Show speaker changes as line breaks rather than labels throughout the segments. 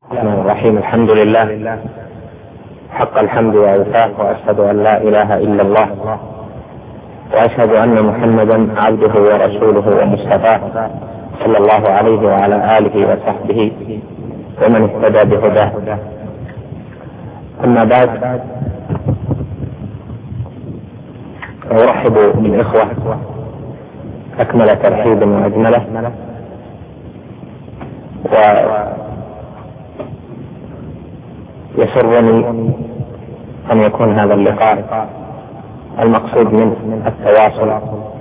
الرحمن الرحيم. الحمد لله حق الحمد وأوفاه، وأشهد أن لا إله إلا الله، وأشهد أن محمدا عبده ورسوله ومصطفاه صلى الله عليه وعلى آله وصحبه ومن اهتدى بهداه. أما بعد، أرحب بالإخوة أكمل ترحيب وأجمله، ويسرني أن يكون هذا اللقاء المقصود منه التواصل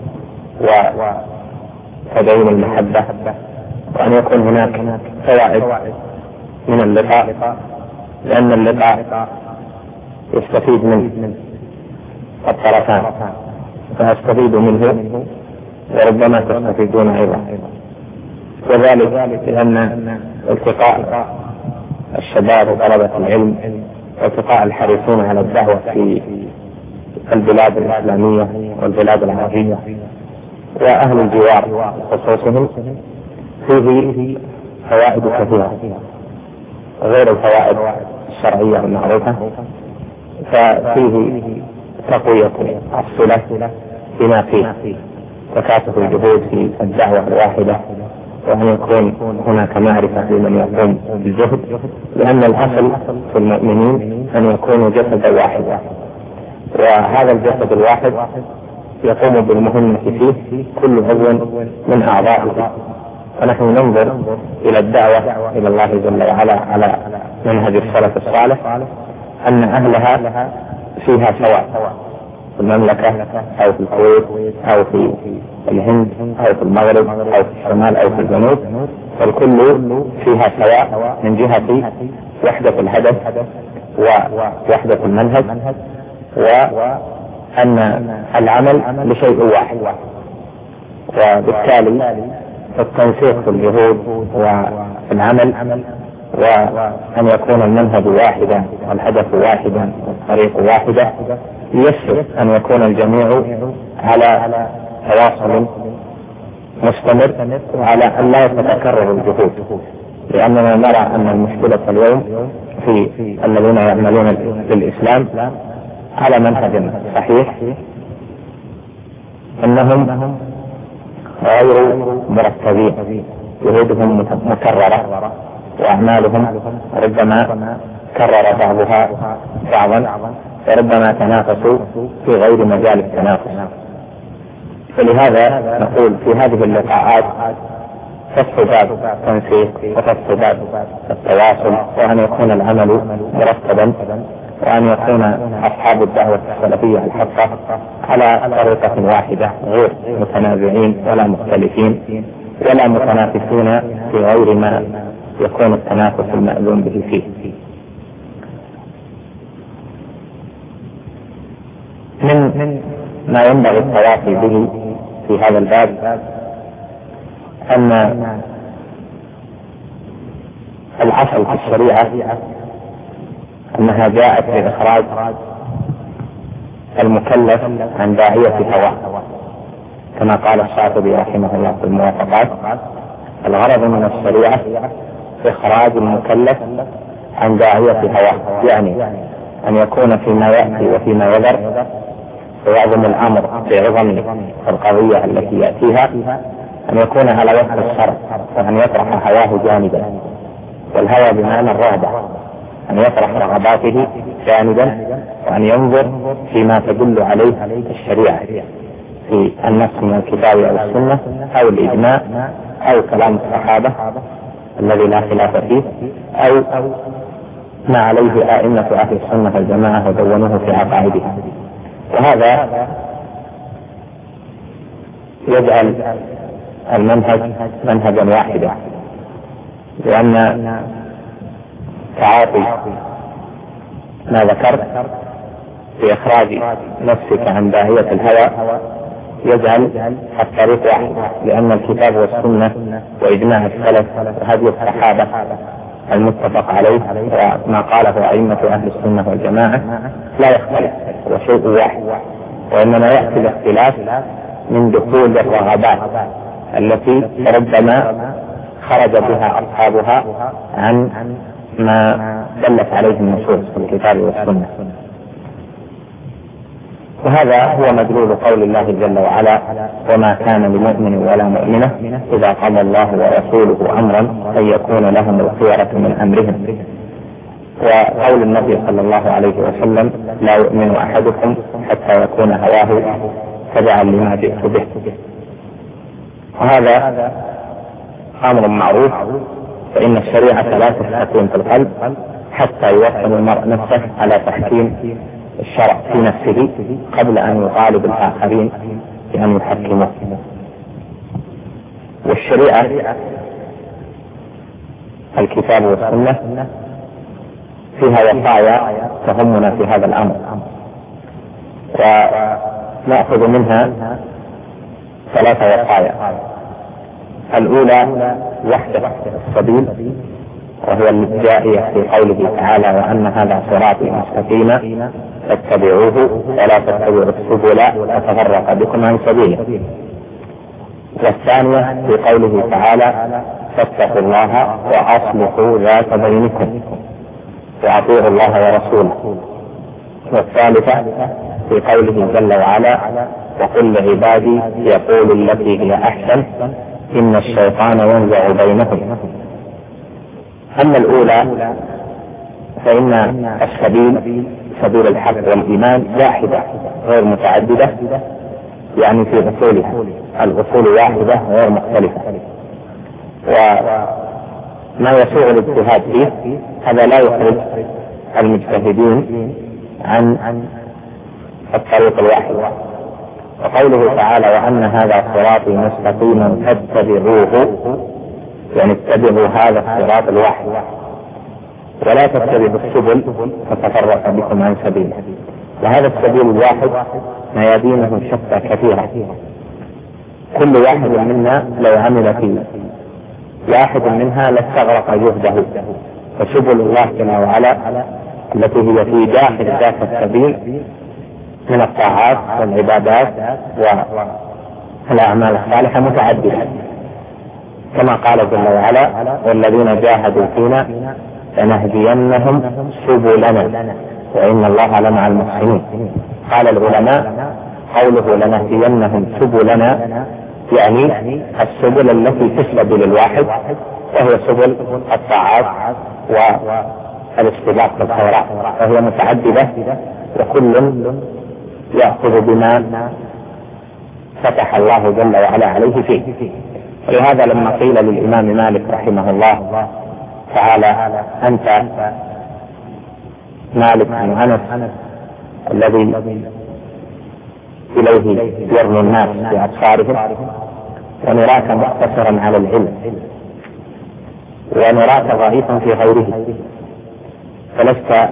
وتبين المحبة، وأن يكون هناك فوائد من اللقاء، لأن اللقاء يستفيد منه الطرفان، فأستفيد منه وربما تستفيدون أيضا، وذلك لأن التقاء الشباب وطلبة العلم والتقاء الحريصون على الدعوة في البلاد الإسلامية والبلاد العربية وأهل الجوار خصوصهم فيه فوائد كثيرة غير الفوائد الشرعية المعروفة، ففيه تقوية الصلة بما فيه تكاتف الجهود في الدعوة الواحدة، وأن يكون هناك معرفة لمن يقوم بالجهد، لأن الأصل في المؤمنين أن يكونوا جسدا واحدا، وهذا الجسد الواحد يقوم بالمهمة فيه كل عضو من أعضائه. ونحن ننظر إلى الدعوة إلى الله جل وعلا على منهج السلف الصالح، أن أهلها فيها سواء، في المملكة أو في الكويت أو في الهند أو في المغرب أو في الشمال أو في الجنوب، فالكل فيها سواء من جهة وحدة الهدف ووحدة المنهج، وأن العمل لشيء واحد، وبالتالي التنسيق في الجهود والعمل، وأن يكون المنهج واحدا والهدف واحدا والطريق واحدة، يسر أن يكون الجميع على تواصل مستمر، وعلى أن لا تتكرر الجهود، لأننا نرى أن المشكلة اليوم في الذين يعملون للإسلام على منهج صحيح أنهم غير مرتبين، جهودهم مكررة، وأعمالهم ربما كرر بعضها بعضا، وربما تنافسوا في غير مجال التنافس. فلهذا نقول في هذه اللقاءات فتح باب التنسيق وفتح باب التواصل، وأن يكون العمل مرتبا، وأن يكون أصحاب الدعوة السلفية الحقة على طريقة واحدة، غير متنازعين ولا مختلفين ولا متنافسين في غير ما يكون التنافس المأذون به فيه. من ما ينبغي التواصي به في هذا الباب أن الأصل في الشريعة أنها جاءت لإخراج المكلف عن داعية هواه، كما قال الشاطبي رحمه الله في الموافقات: الغرض من الشريعة إخراج المكلف عن داعية هواه، يعني أن يكون فيما يأتي وفيما يذر ويعظم الأمر بعظم القضية التي يأتيها أن يكون على وفق الشرع، وأن يطرح هواه جانبا، والهوى بمعنى الرغبة، أن يطرح رغباته جانبا، وأن ينظر فيما تدل عليه الشريعة في النص من الكتاب أو السنة أو الإجماع أو كلام الصحابة الذي لا خلاف فيه، أو ما عليه أئمة أهل السنة والجماعة ودونوه في عقائدها. وهذا يجعل المنهج منهجا واحدا، لأن تعاطي ما ذكرت في إخراج نفسك عن داعية الهوى يجعل الطريق واحد، لأن الكتاب والسنة وإجماع السلف وهدي الصحابة المتفق عليه وما قاله أئمة أهل السنة والجماعة لا يختلف، هو شيء واحد، وإنما يأتي الاختلاف من دخول الرغبات التي ربما خرج بها أصحابها عن ما دلت عليه النصوص في الكتاب والسنة. وهذا هو مدلول قول الله جل وعلا: وما كان لمؤمن ولا مؤمنة إذا قضى الله ورسوله أمرا أن يكون لهم الخيرة من أمرهم. وقول النبي صلى الله عليه وسلم: لا يؤمن أحدكم حتى يكون هواه تبعا لما جئت به. وهذا أمر معروف، فإن الشريعة لا تستقيم في القلب حتى يوصل المرء نفسه على تحكيم الشرع في نفسه قبل أن يطالب الآخرين بأن يحكموه. والشريعة الكتاب والسنة فيها وصايا تهمنا في هذا الأمر، ونأخذ منها 3 وصايا. الأولى وحدة السبيل، وهو الجائية في قوله تعالى: وأن هذا صراطي مستقيما فاتبعوه ولا تتبعوا السبل فتفرق بكم عن سبيله. والثانية في قوله تعالى: فاتقوا الله وأصلحوا ذات بينكم وأطيعوا الله ورسوله. والثالثة في قوله جل وعلا: وقل لعبادي يقولوا التي هي أحسن إن الشيطان ينزع بينهم. أما الأولى فإن السبيل سبيل الحق والإيمان واحدة غير متعددة، يعني في أصولها الأصول واحدة غير مختلفة، وما يسوغ الاجتهاد فيه هذا لا يخرج المجتهدين عن الطريق الواحد. وقوله تعالى: وأن هذا صراطي مستقيما فاتبعوه، يعني اتبعوا هذا الصراط الواحد ولا تتبعوا السبل فتفرق بكم عن سبيله. وهذا السبيل الواحد ميادينه شتى كثيرة، كل واحد منا لو عمل في واحد منها لاستغرق جهده. فسبل الله جل وعلا التي هي في داخل ذات السبيل من الطاعات والعبادات والأعمال الصالحة متعددة، كما قال جل وعلا: والذين جاهدوا فينا لنهدينهم سبلنا وإن الله لمع المحسنين. قال العلماء: قوله لنهدينهم سبلنا يعني السبل التي تسلب للواحد، وهي سبل الطاعات والاستباق بالخيرات، وهي متعددة وكل يأخذ بما فتح الله جل وعلا عليه فيه. ولهذا لما قيل للإمام مالك رحمه الله تعالى: أنت مالك بن أنس الذي إليه يرمي الناس بأبصارهم، ونراك مقتصرا على العلم، ونراك ضعيفا في غيره، فلست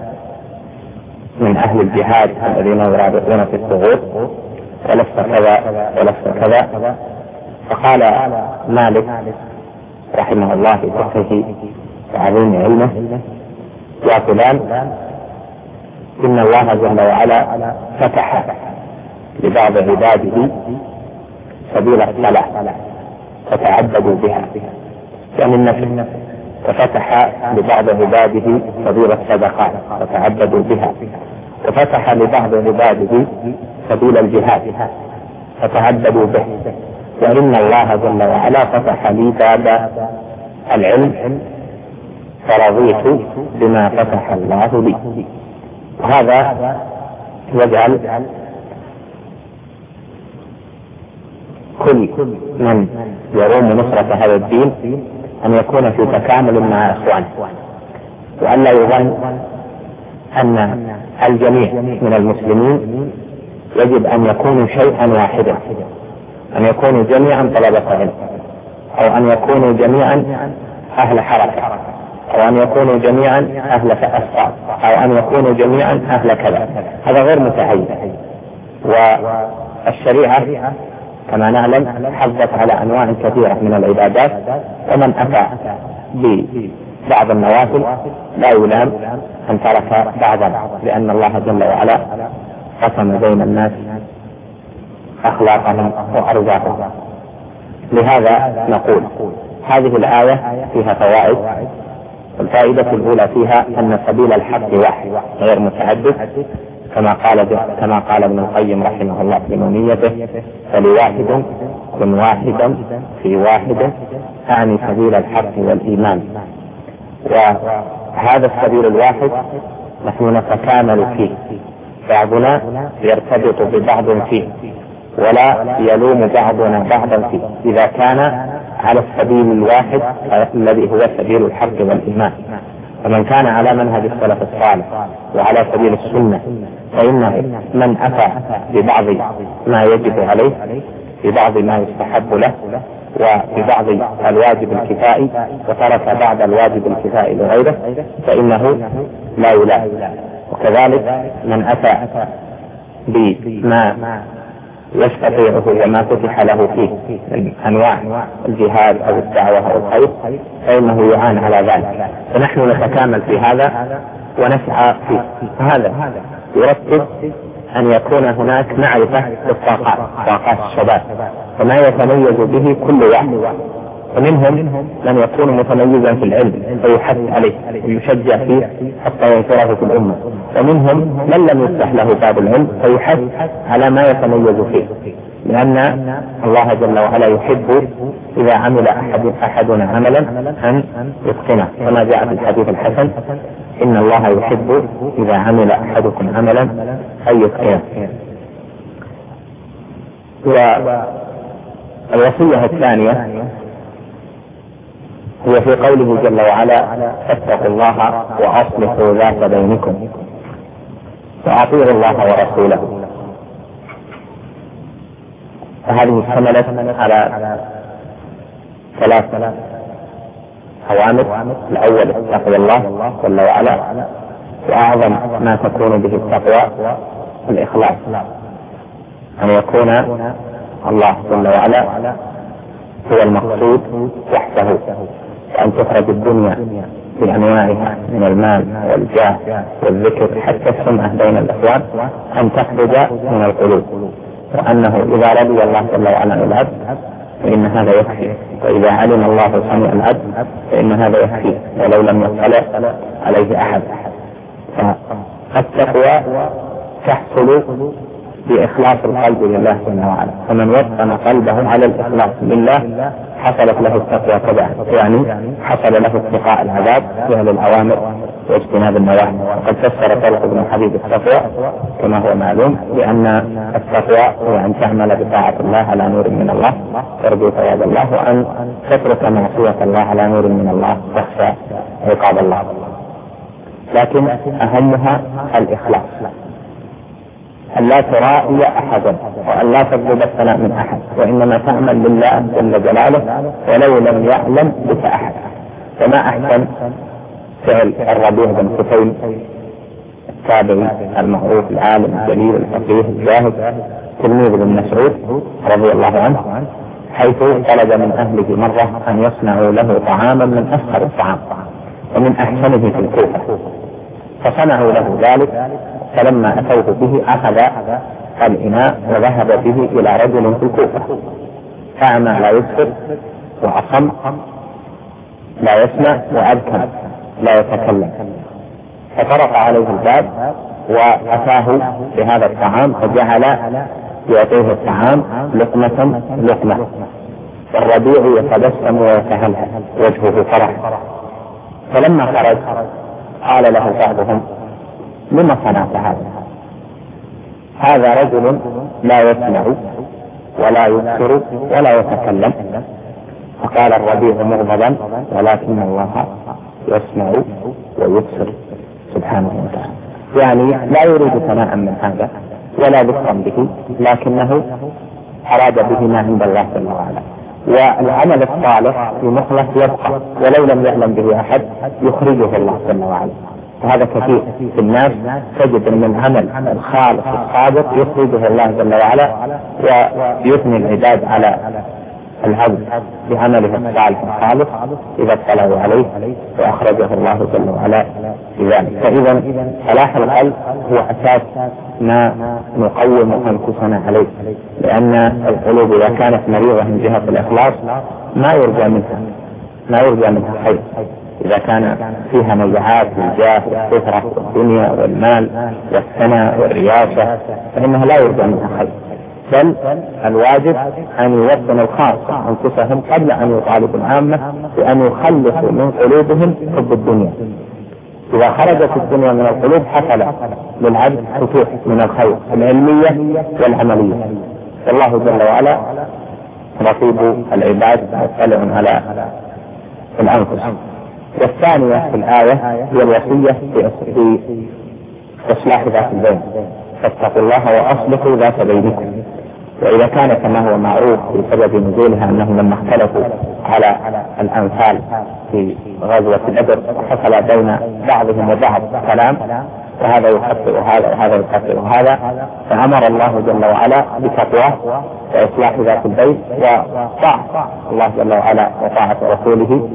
من أهل الجهاد الذين يرابطون في الثغور، ولست كذا ولست كذا. فقال مالك رحمه الله في فقهه وعظيم علمه: يا فلان، إن الله جل وعلا فتح لبعض عباده سبيل الصلاة فتعبدوا بها، يعني النفل، وفتح لبعض عباده سبيل الصدقات فتعبدوا بها، وفتح لبعض عباده سبيل الجهاد فتعبدوا به. وإن الله جل وعلا فتح لي باب العلم فرضيت بما فتح الله لي. وهذا يجعل كل من يروم نصرة هذا الدين أن يكون في تكامل مع إخوانه، وأن لا يظن أن الجميع من المسلمين يجب أن يكونوا شيئا واحدا، أن يكونوا جميعا طلبة علم، أو أن يكونوا جميعا أهل حركة، أو أن يكونوا جميعا أهل أسقاط، أو أن يكونوا جميعا أهل كذا. هذا غير متعين. والشريعة كما نعلم حظت على أنواع كثيرة من العبادات، ومن أتى ببعض النوافل لا يلام أن ترك بعضا، لأن الله جل وعلا قسم بين الناس أخلاقهم وأرزاقهم. لهذا نقول هذه الآية فيها فوائد الفائدة الأولى فيها أن سبيل الحق واحد غير متعدد، كما قال ابن القيم رحمه الله في نونيته: فلواحد كن واحدا في واحد، أعني سبيل الحق والإيمان. وهذا السبيل الواحد نحن نتكامل فيه، بعضنا يرتبط ببعض فيه، ولا يلوم بعضنا بعضا فيه، إذا كان على السبيل الواحد الذي هو سبيل الحق والإيمان. فمن كان على منهج السلف الصالح وعلى سبيل السنة فإنه من أتى ببعض ما يجب عليه، ببعض ما يستحب له، وببعض الواجب الكفائي، وترك بعض الواجب الكفائي لغيره، فإنه لا يلام. وكذلك من أتى بما يستطيعه وما فتح له فيه من أنواع الجهاد أو الدعوة أو الخير فإنه يعان على ذلك. فنحن نتكامل في هذا ونسعى فيه. هذا يرتب أن يكون هناك معرفة طاقات الشباب، وما يتميز به كل واحد. ومنهم من يكون متميزا في العلم فيحث عليه ويشجع فيه حتى ينشره في الأمة، ومنهم من لم يفتح له باب العلم فيحث على ما يتميز فيه، لأن الله جل وعلا يحب إذا عمل أحدنا عملا أن يتقنه، كما جاء في الحديث الحسن: إن الله يحب إذا عمل أحدكم عملا أن يتقنه. والوصية الثانية هي في قوله جل وعلا: فاتقوا الله وأصلحوا ذات بينكم وأطيعوا الله ورسوله. فهذه اشتملت على ثلاث أوامر: الأول تقوى الله جل وعلا، وأعظم ما تكون به التقوى الإخلاص، أن يكون الله جل وعلا هو المقصود وحده، وأن تخرج الدنيا بأنواعها من المال والجاه والذكر حتى السمعة بين الأخوان أن تخرج من القلوب، وأنه إذا رضي الله جل وعلا العبد فإن هذا يكفي، وإذا علم الله سمع العبد فإن هذا يكفي ولو لم يطلع عليه أحد. فالتقوى تحصل بإخلاص القلب لله جل وعلا، فمن وطن قلبه على الإخلاص لله حصلت له التقوى تبعا، يعني حصل له اتقاء العذاب فعل الأوامر واجتناب النواهي. وقد فسر طلق بن حبيب التقوى كما هو معلوم بأن التقوى هو أن تعمل بطاعة الله على نور من الله ترجو ثواب الله، وأن تترك معصية الله على نور من الله تخشى عقاب الله. لكن أهمها الإخلاص، أن لا ترائي أحدا وأن لا تطلب الثناء من أحد، وإنما تعمل لله جل جلاله ولو لم يعلم بك أحد. فما أحسن فعل الربيع بن كثير التابعي المعروف العالم الجليل الفقيه الزاهد تلميذ ابن مسعود رضي الله عنه، حيث طلب من أهله مرة أن يصنعوا له طعاما من أفخر الطعام ومن أحسنه في الكوفة، فصنعوا له ذلك. فلما أتوه به أخذ الإناء وذهب به إلى رجل في الكوفة أعمى لا يبصر وأصم لا يسمع وأبكم لا يتكلم، فطرق عليه الباب وأتاه بهذا الطعام فجعل يعطيه الطعام لقمة لقمة، والربيع يتبسم ويتهلهل وجهه فرح. فلما خرج قال له بعضهم: لما صنعت هذا؟ هذا رجل لا يسمع ولا يبصر ولا يتكلم. فقال الربيع مغضبا: ولكن الله يسمع ويبصر سبحانه وتعالى. يعني لا يريد ثناء من هذا ولا ذكرا به، لكنه أراد به ما عند الله جل وعلا. والعمل الصالح المخلص يبقى ولو لم يعلم به أحد يخرجه الله جل وعلا. وهذا كثير في الناس، تجد أن العمل الخالص الصادق يخرجه الله جل وعلا ويثني العباد على العبد بعمله الصالح الخالص إذا اطلعوا عليه وأخرجه الله جل وعلا في ذلك. فإذا صلاح القلب هو أساس ما نقوم أنفسنا عليه، لأن القلوب إذا كانت مريضة من جهة الإخلاص ما يرجى منها خير، إذا كان فيها نزعات بالجاه والشهرة والدنيا والمال والثناء والرياسة فإنها لا يرجى منها خير، بل الواجب أن يوطن الخاصة أنفسهم قبل أن يطالبوا العامة بأن يخلصوا من قلوبهم حب الدنيا. إذا خرجت الدنيا من القلوب حصل للعبد فتوح من الخير العلمية والعملية، والله جل وعلا رقيب العباد مطلع على الأنفس. والثانية في الآية هي الوصية في إصلاح ذات البين، فاتقوا الله وأصلحوا ذات بينكم. وإذا كان كما هو معروف في سبب نزولها أنهم لما اختلفوا على الأنفال في غزوة بدر وحصل بين بعضهم وبعض كلام، وهذا يخطئ هذا وهذا يخطئ هذا، فأمر الله جل وعلا بتقواه وإصلاح ذات البين وطاعة الله جل وعلا وطاعة رسوله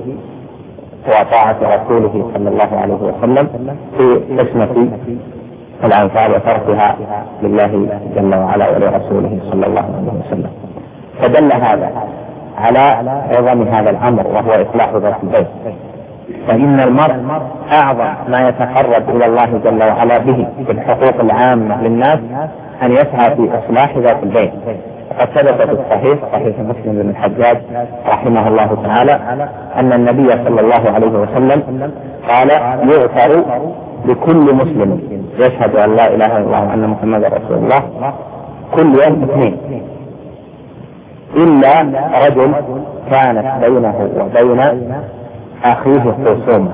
صلى الله عليه وسلم في قسمة الأنفال وتركها لله جل وعلا ولرسوله صلى الله عليه وسلم. فدل هذا على عظم هذا الأمر وهو إصلاح ذات البين، فإن المرء أعظم ما يتقرب إلى الله جل وعلا به في الحقوق العامة للناس أن يسعى في إصلاح ذات البين. وقد ثبت في الصحيح صحيح مسلم بن الحجاج رحمه الله تعالى أن النبي صلى الله عليه وسلم قال: يغفر لكل مسلم يشهد أن لا إله إلا الله وأن محمدا رسول الله كل يوم 2 إلا رجل كانت بينه وبين أخيه خصومة،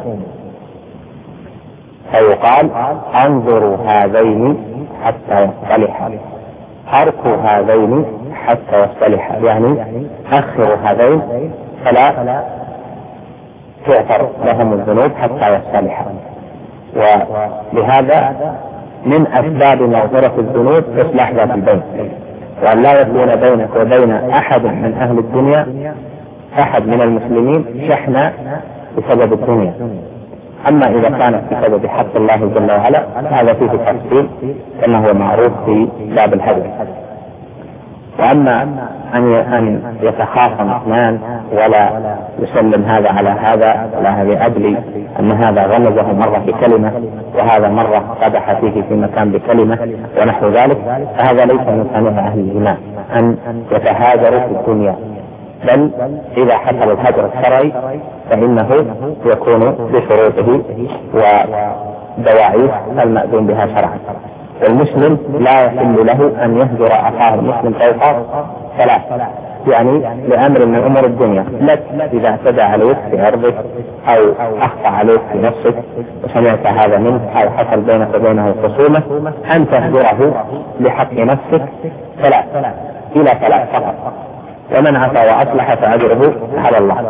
فيقال: انظروا هذين حتى يصطلحا، اركوا هذين حتى يصطلحا، يعني أخروا هذين فلا تغفر لهم الذنوب حتى يصطلحا. ولهذا من أسباب مغفرة الذنوب إصلاح ذات البين، وأن لا يكون بينك وبين أحد من أهل الدنيا أحد من المسلمين شحنة بسبب الدنيا. أما إذا كانت بسبب حق الله جل وعلا هذا فيه تفصيل كما هو معروف في باب الهدي. وأما أن يتخاصم 2 ولا يسلم هذا على هذا ولا هذا أدلي أن هذا غلظه مرة بكلمة وهذا مرة قدح فيه في مكان بكلمة ونحو ذلك، فهذا ليس من صنيع أهل الإيمان أن يتهاجروا في الدنيا، بل إذا حصل الهجر الشرعي فإنه يكون بشروطه ودواعيه المأذون بها شرعا. والمسلم لا يحل له أن يهجر أخاه المسلم فوق 3، يعني لأمر من أمور الدنيا، لك إذا اعتدى عليك في عرضك أو أخطأ عليك في نفسك وسمعت هذا منه أو حصل بينك وبينه خصومة أن تهجره لحق نفسك 3 إلى 3 فقط، ومن عفا وأصلح فأجره على الله.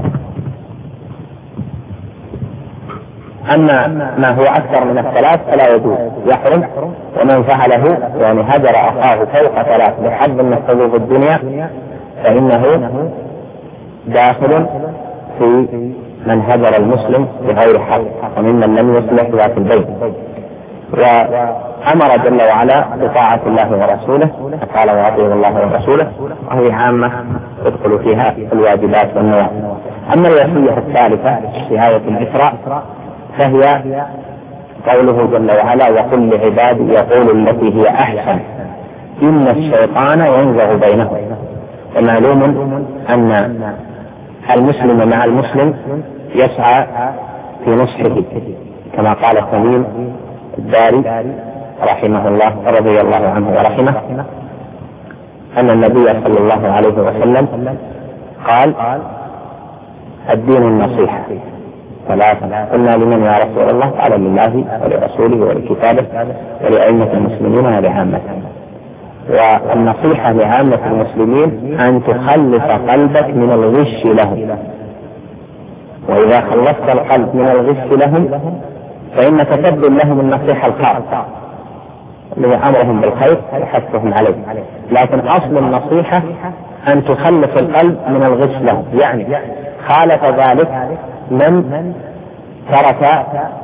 أما ما هو أكثر من 3 فلا يجوز، يحرم. ومن فعله يعني هجر أخاه فوق 3 بحظ من حظوظ الدنيا فإنه داخل في من هجر المسلم بغير حق وممن لم يصلح ذات البين. وأمر جل وعلا بطاعة الله ورسوله، قال: وأطيعوا الله ورسوله، وهي عامة تدخل فيها الواجبات والنوافل. أما الوصية الثالثة في آية الإسراء فهي قوله جل وعلا: وقل لعبادي يقول التي هي أحسن إن الشيطان ينزغ بينهم. ومعلوم أن المسلم مع المسلم يسعى في نصحه، كما قال تميم الداري رحمه الله رضي الله عنه ورحمه أن النبي صلى الله عليه وسلم قال: الدين النصيحة 3. قلنا: لمن يا رسول الله؟ قال: لله ولرسوله ولكتابه ولأئمة المسلمين ولعامتهم. والنصيحة لعامة المسلمين أن تخلص قلبك من الغش لهم، وإذا خلصت القلب من الغش لهم فإنك تبذل لهم النصيحة الخاصة لأمرهم بالخير وحثهم عليه، لكن أصل النصيحة أن تخلص القلب من الغش لهم، يعني خالف ذلك من ترك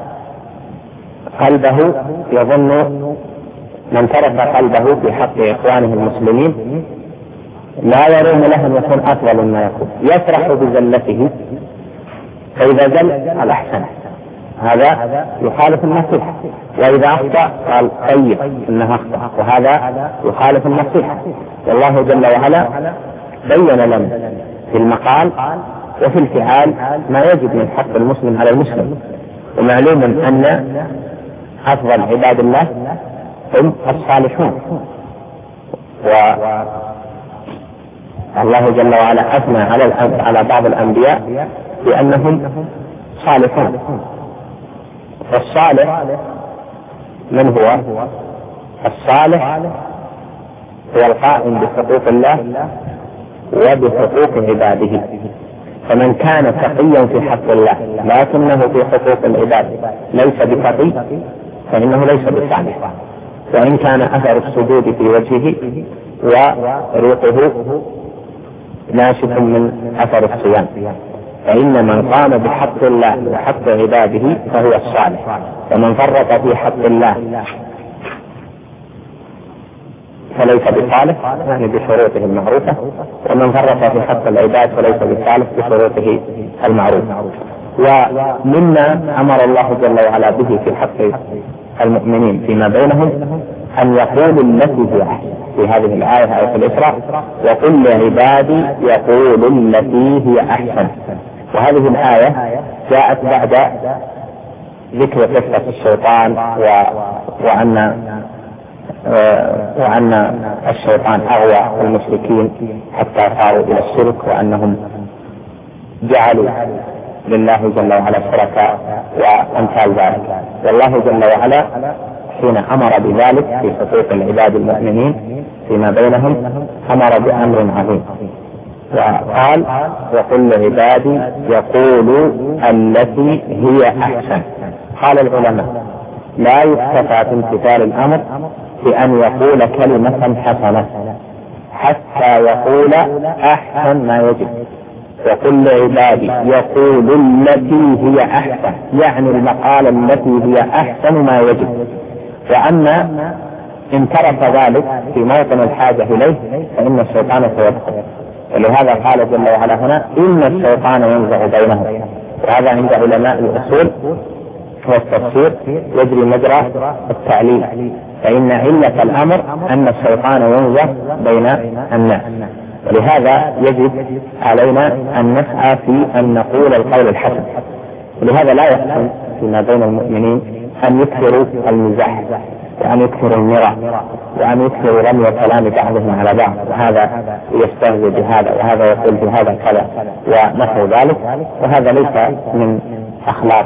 قلبه يظن من ترك قلبه في حق إخوانه المسلمين لا يرون له أن يكون أفضل مما يكون، يفرح بزلته فإذا زل قال أحسن، هذا يخالف النصيحة. وإذا أخطأ قال طيب إنه أخطأ، وهذا يخالف النصيحة. والله جل وعلا بين لنا في المقال وفي الفعال ما يجب من حق المسلم على المسلم. ومعلوم أن أفضل عباد الله هم الصالحون، والله جل وعلا أثنى على بعض الأنبياء بأنهم صالحون. والصالح من هو؟ الصالح هو القائم بحقوق الله وبحقوق عباده. فمن كان تقيا في حق الله لكنه في حقوق العباد ليس بتقي فإنه ليس بصالح، وإن كان أثر السجود في وجهه وريقه ناشف من أثر الصيام، فإن من قام بحق الله وحق عباده فهو الصالح. ومن فرط في حق الله فليس بصالح يعني بشروطه المعروفة، ومن فرط في حق العباد فليس بصالح بشروطه المعروفة. ومما أمر الله جل وعلا به في حق المؤمنين فيما بينهم أن يقولوا التي هي أحسن في هذه الآية أو في الإسراء: وقل لعبادي يقولوا التي هي أحسن. وهذه الآية جاءت بعد ذكر قصة الشيطان وأن الشيطان أغوى المشركين حتى صاروا إلى الشرك، وأنهم جعلوا لله جل وعلا شركاء وأمثال ذلك. والله جل وعلا حين أمر بذلك في حقوق العباد المؤمنين فيما بينهم أمر بأمر عظيم، وقال: وقل لعبادي يقولوا التي هي أحسن. قال العلماء: لا يكتفى في امتثال الأمر بأن يقول كلمة حسنة حتى يقول أحسن ما يجب. وقل لعبادي يقول التي هي أحسن، يعني المقالة التي هي أحسن ما يجب. وأما إن ترك ذلك في موطن الحاجة إليه فإن الشيطان سيدخل. ولهذا قال جل وعلا هنا: إن الشيطان ينزغ بينهم. وهذا عند علماء الأصول والتفسير يجري مجرى التعليل، فإن علة الأمر أن الشيطان ينزغ بين الناس. ولهذا يجب علينا أن نسعى في أن نقول القول الحسن. ولهذا لا يحسن فيما بين المؤمنين أن يكثروا المزاح وأن يكثروا المراء وأن يكثروا رمي كلام بعضهم على بعض، وهذا يستهزئ بهذا وهذا يقول بهذا كذا ونحو ذلك. وهذا ليس من أخلاق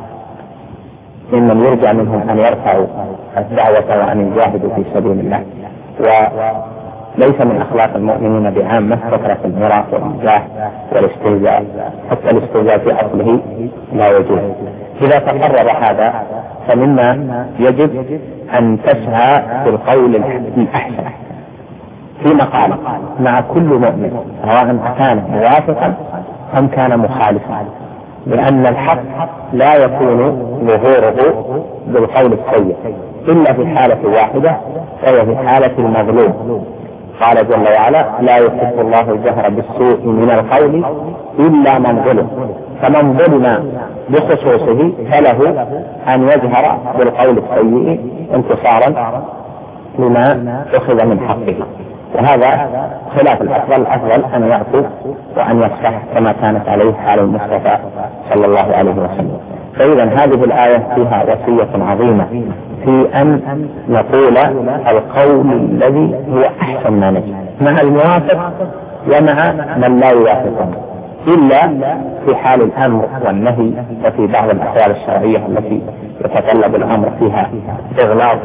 ممن يرجى منهم أن يرفعوا الدعوة وأن يجاهدوا في سبيل الله، وليس من أخلاق المؤمنين بعامة كثرة المراء والمزاح والاستهزاء. حتى الاستهزاء في أصله لا يجوز. إذا تقرر هذا فمما يجب أن تسعى بالقول الأحسن في مقالة مع كل مؤمن، سواء كان موافقا أم كان مخالفا، لأن الحق لا يكون ظهوره بالقول السيء إلا في حالة واحدة، وهي في حالة المظلوم. قال جل وعلا: لا يحب الله الجهر بالسوء من القول إلا من ظلم. فمن ظلم بخصوصه فله أن يجهر بالقول السيء انتصارا لما أخذ من حقه، وهذا خلاف الأفضل. الأفضل أن يعفو وأن يصفح كما كانت عليه حال المصطفى صلى الله عليه وسلم. فإذا هذه الآية فيها وصية عظيمة في أن نقول القول الذي هو أحسن ما نجد مع الموافق ومع من لا يوافقه، إلا في حال الأمر والنهي وفي بعض الأحوال الشرعية التي يتطلب الأمر فيها إغلاظ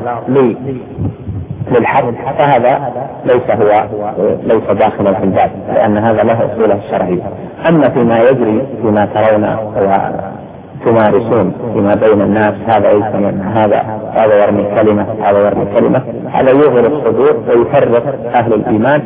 للحق، فهذا ليس داخل في الباب، لأن هذا له أصوله الشرعية. أما فيما يجري فيما ترون وتمارسون فيما بين الناس، هذا يسمى هذا يرمي كلمة هذا يرمي كلمة، هذا يغر الصدور ويفرق أهل الإيمان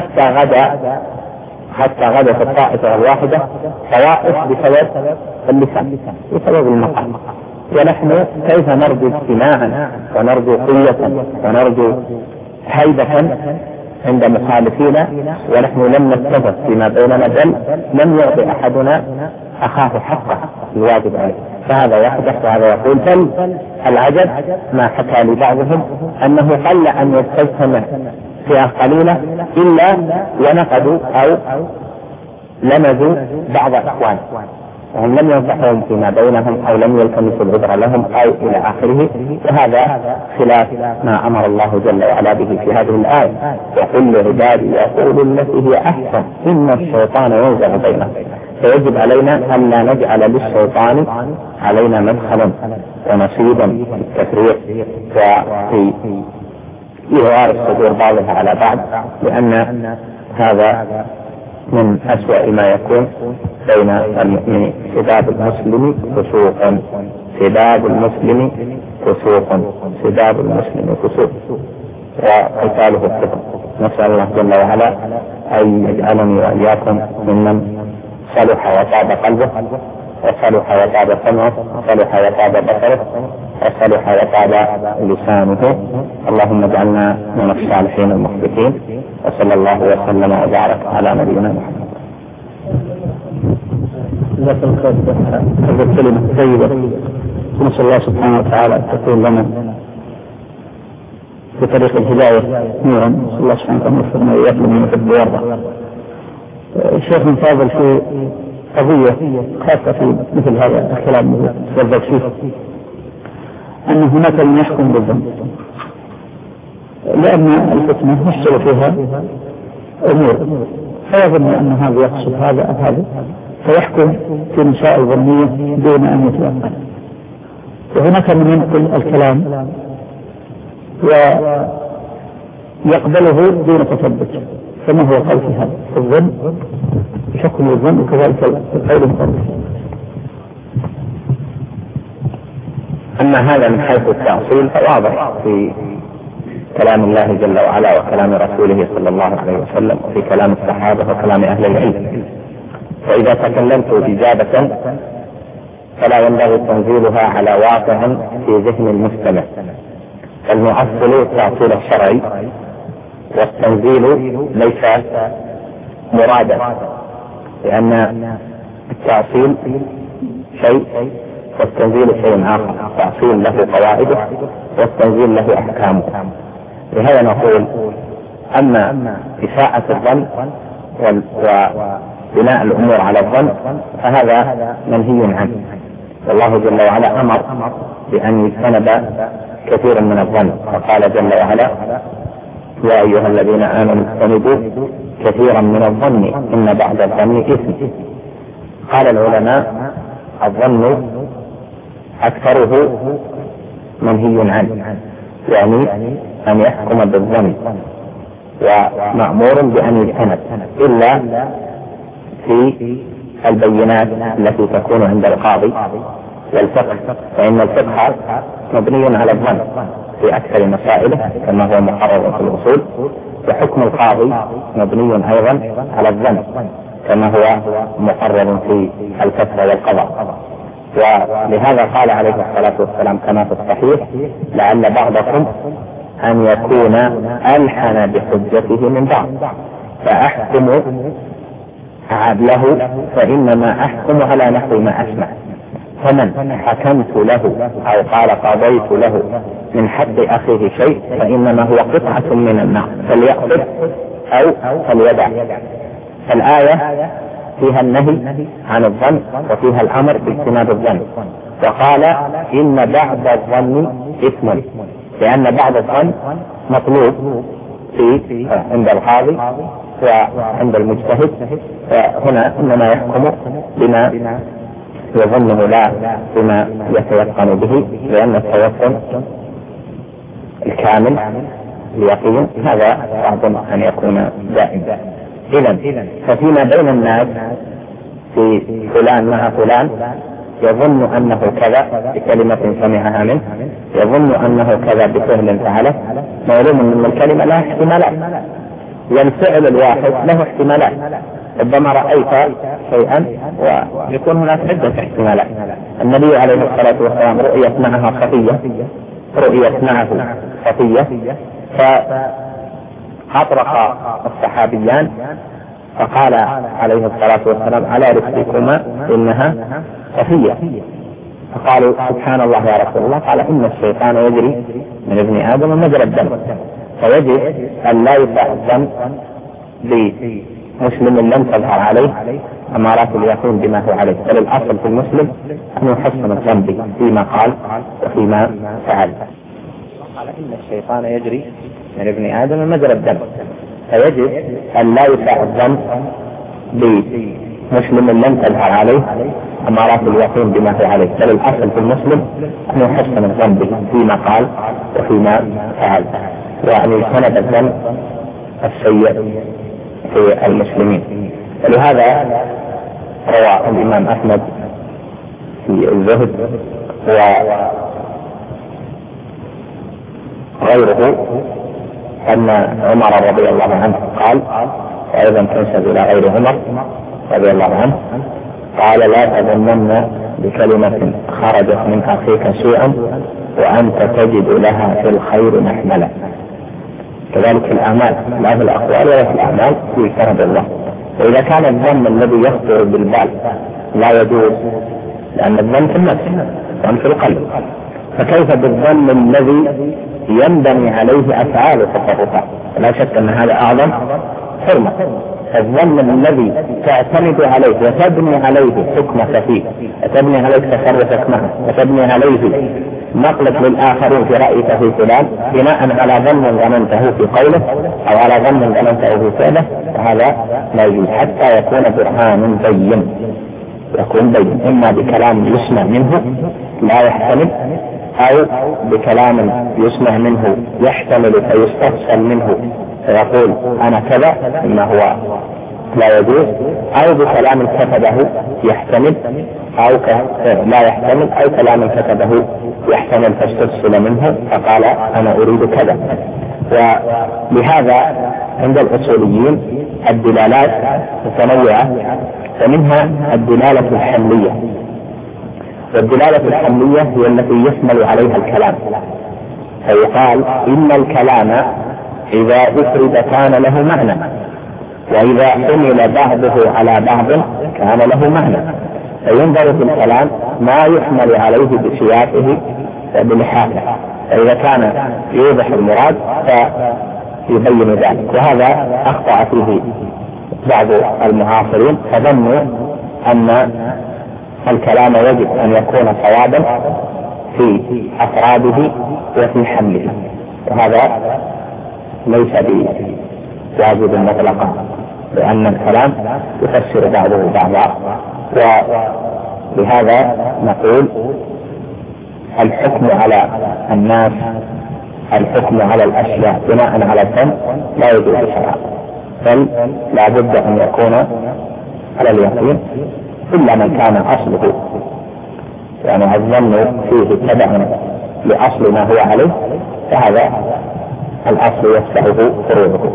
حتى غدت الطائفة الواحدة طوائف بسبب اللسان، بسبب المقام. ونحن كيف نرجو اجتماعا ونرجو قوة ونرجو هيبة عند مخالفينا ونحن لم نتفق فيما بيننا، بل لم يعطي أحدنا أخاه حقه الواجب عليه، فهذا يحدث. وهذا يقول بل العجب ما حكى لبعضهم أنه قل أن يستجتمع فئة قليلة إلا ونقدوا أو لمزوا بعض إخوان، وهم لم ينصحهم فيما بينهم أو لم يلتمسوا العذر لهم أو إلى آخره. وهذا خلاف ما أمر الله جل وعلا به في هذه الآية: وقل لعبادي يقولوا التي هي أحسن إن الشيطان ينزغ بينهم. فيجب علينا أن لا نجعل للشيطان علينا مدخلا ونصيبا في التفريق وفي إغار الصدور بعضها على بعض، لأن هذا من أسوأ ما يكون بين المؤمنين. سباب المسلم فسوق، سباب المسلم فسوق، سباب المسلم فسوق، وقتاله الكفر. نسأل الله جل وعلا أن يجعلني وإياكم ممن صلح وطاب قلبه، وصلح وطاب سمعه، وصلح وطاب بصره، وصلح وطاب لسانه. اللهم اجعلنا من الصالحين المخبتين، وصلى الله وسلم وبارك على نبينا محمد. هذه الكلمة طيبة، نسأل الله سبحانه وتعالى أن تكون لنا بطريق الهداية نورا. نسأل الله سبحانه وتعالى أن يوفقنا وإياكم من يحب ويرضى. الشيخ فاضل في قضية خاصة في مثل هذا الكلام تفضل فيه، أن هناك من يحكم بالذنب، لأن الفتنة يحصل فيها أمور فيظن أن هذا يقصد هذا أو هذا، فيحكم في مسائل ظنية دون أن يتيقن. وهناك من ينقل الكلام ويقبله دون تثبت، فما هو قول في هذا الظن حكم الظن وكذلك القول المقرر. أما هذا من حيث التأصيل فواضح في كلام الله جل وعلا وكلام رسوله صلى الله عليه وسلم، وفي كلام الصحابة وكلام أهل العلم. وإذا تكلمت إجابة فلا ينبغي تنزيلها على واقع في ذهن المستمع. المؤصل التأصيل الشرعي، والتنزيل ليس مرادا، لأن التأصيل شيء والتنزيل شيء آخر. التأصيل له قواعده والتنزيل له أحكامه. لهذا نقول أما إساءة الظن وبناء الأمور على الظن فهذا منهي عنه، والله جل وعلا أمر بأن يجتنب كثير من الظن، فقال جل وعلا: يا أيها الذين آمنوا اجتنبوا كثيرا من الظن إن بعد الظن إثم. قال العلماء: الظن أكثره منهي عنه، يعني أن يحكم بالظن، ومأمور بأن يجتنب إلا في البينات التي تكون عند القاضي والفقه، فإن الفقه مبني على الظن في أكثر مسائله كما هو مقرر في الأصول، وحكم القاضي مبني أيضا على الظن كما هو مقرر في الفتوى والقضاء. ولهذا قال عليه الصلاة والسلام كما في الصحيح: لعل بعضكم أن يكون ألحن بحجته من بعض، فأحكم له فإنما أحكم على نحو ما أسمع، فمن حكمت له أو قال قضيت له من حق أخيه شيء فإنما هو قطعة من النار، فليأخذ أو فليدع. الآية فيها النهي عن الظن وفيها الأمر باجتناب الظن، وقال: إن بعض الظن إثم، لأن بعض الظن مطلوب عند القاضي وعند المجتهد، فهنا إنما يحكم بما يظنه لا بما يتيقن به، لأن التيقن الكامل اليقين هذا صعب أن يكون دائما. إذن ففيما بين الناس في فلان مع فلان يظن أنه كذا بكلمة سمعها منه، يظن أنه كذا بفعل فعله، معلوم أن الكلمة لها احتمالات، والفعل الواحد له احتمالات. ربما رأيت شيئا ويكون هناك عدة احتمالات. النبي عليه الصلاة والسلام رؤيت معه خفية، أطرق الصحابيان فقال عليه الصلاة والسلام على رسلكما إنها صفية، فقالوا سبحان الله يا رسول الله، قال إن الشيطان يجري من ابن آدم مجرى الدم، فيجب أن لا يساء الظن بمسلم لم تظهر عليه أمارات اليقين بما هو عليه، بل الأصل في المسلم أن يحسن الظن به فيما قال وفيما فعل. قال إن الشيطان يجري من ابن آدم مجرى الدم، فيجب أن لا يساء الظن بمسلم لم تظهر عليه أمارات اليقين بما هو عليه، بل الأصل في المسلم أن يحسن الظن به فيما قال وفيما فعل، يعني سند الظن السيء في المسلمين. ولهذا روى الإمام أحمد في الزهد وغيره أن عمر رضي الله عنه قال، وأيضا تنسب إلى غير عمر رضي الله عنه، قال لا تظنن بكلمة خرجت من أخيك سوءا وأنت تجد لها في الخير محملا. كذلك الأعمال، لا في الأقوال ولا في الأعمال، في كرم الله. وإذا كان الظن الذي يخطر بالبال لا يجوز، لأن الظن في النفس وفي القلب، فكيف بالظن الذي ينبني عليه أفعال وتصرفات؟ لا شك أن هذا أعظم حرمة. الظن الذي تعتمد عليه وتبني عليه حكمك فيه، وتبني عليه تصرفك معه، وتبني عليه نقلك للآخرين في رأيك في فلان بناء على ظن ظننته في قوله أو على ظن ظننته في فعله، فهذا لا يجوز حتى يكون برهان بين، يكون بين، إما بكلام يسمع منه لا يحتمل، أو بكلام يسمع منه يحتمل فيستفصل منه فيقول أنا كذا إما هو لا يجوز، أو بكلام كتبه يحتمل أو لا يحتمل، أو كلام كتبه يحتمل فاستفصل منه فقال أنا أريد كذا. ولهذا عند الأصوليين الدلالات متنوعة، فمنها الدلالة الحملية، والدلالة الحملية هي التي يشمل عليها الكلام، فيقال إن الكلام إذا أفرد كان له معنى، وإذا حمل بعضه على بعض كان له معنى، فينظر في الكلام ما يحمل عليه بسياقه وبلحاقه، فإذا كان يوضح المراد فيبين ذلك. وهذا أخطأ فيه بعض المعاصرين، فظنوا أن الكلام يجب أن يكون صوابا في أفراده وفي حمله، وهذا ليس بواجب مطلقا، لأن الكلام يفسر بعضه بعضا. ولهذا نقول الحكم على الناس، الحكم على الأشياء بناء على الظن لا يجوز شرعا، بل لا بد أن يكون على اليقين، إلا من كان أصله يعني الظن فيه تبع لأصل ما هو عليه، فهذا الأصل يفتحه فروعه.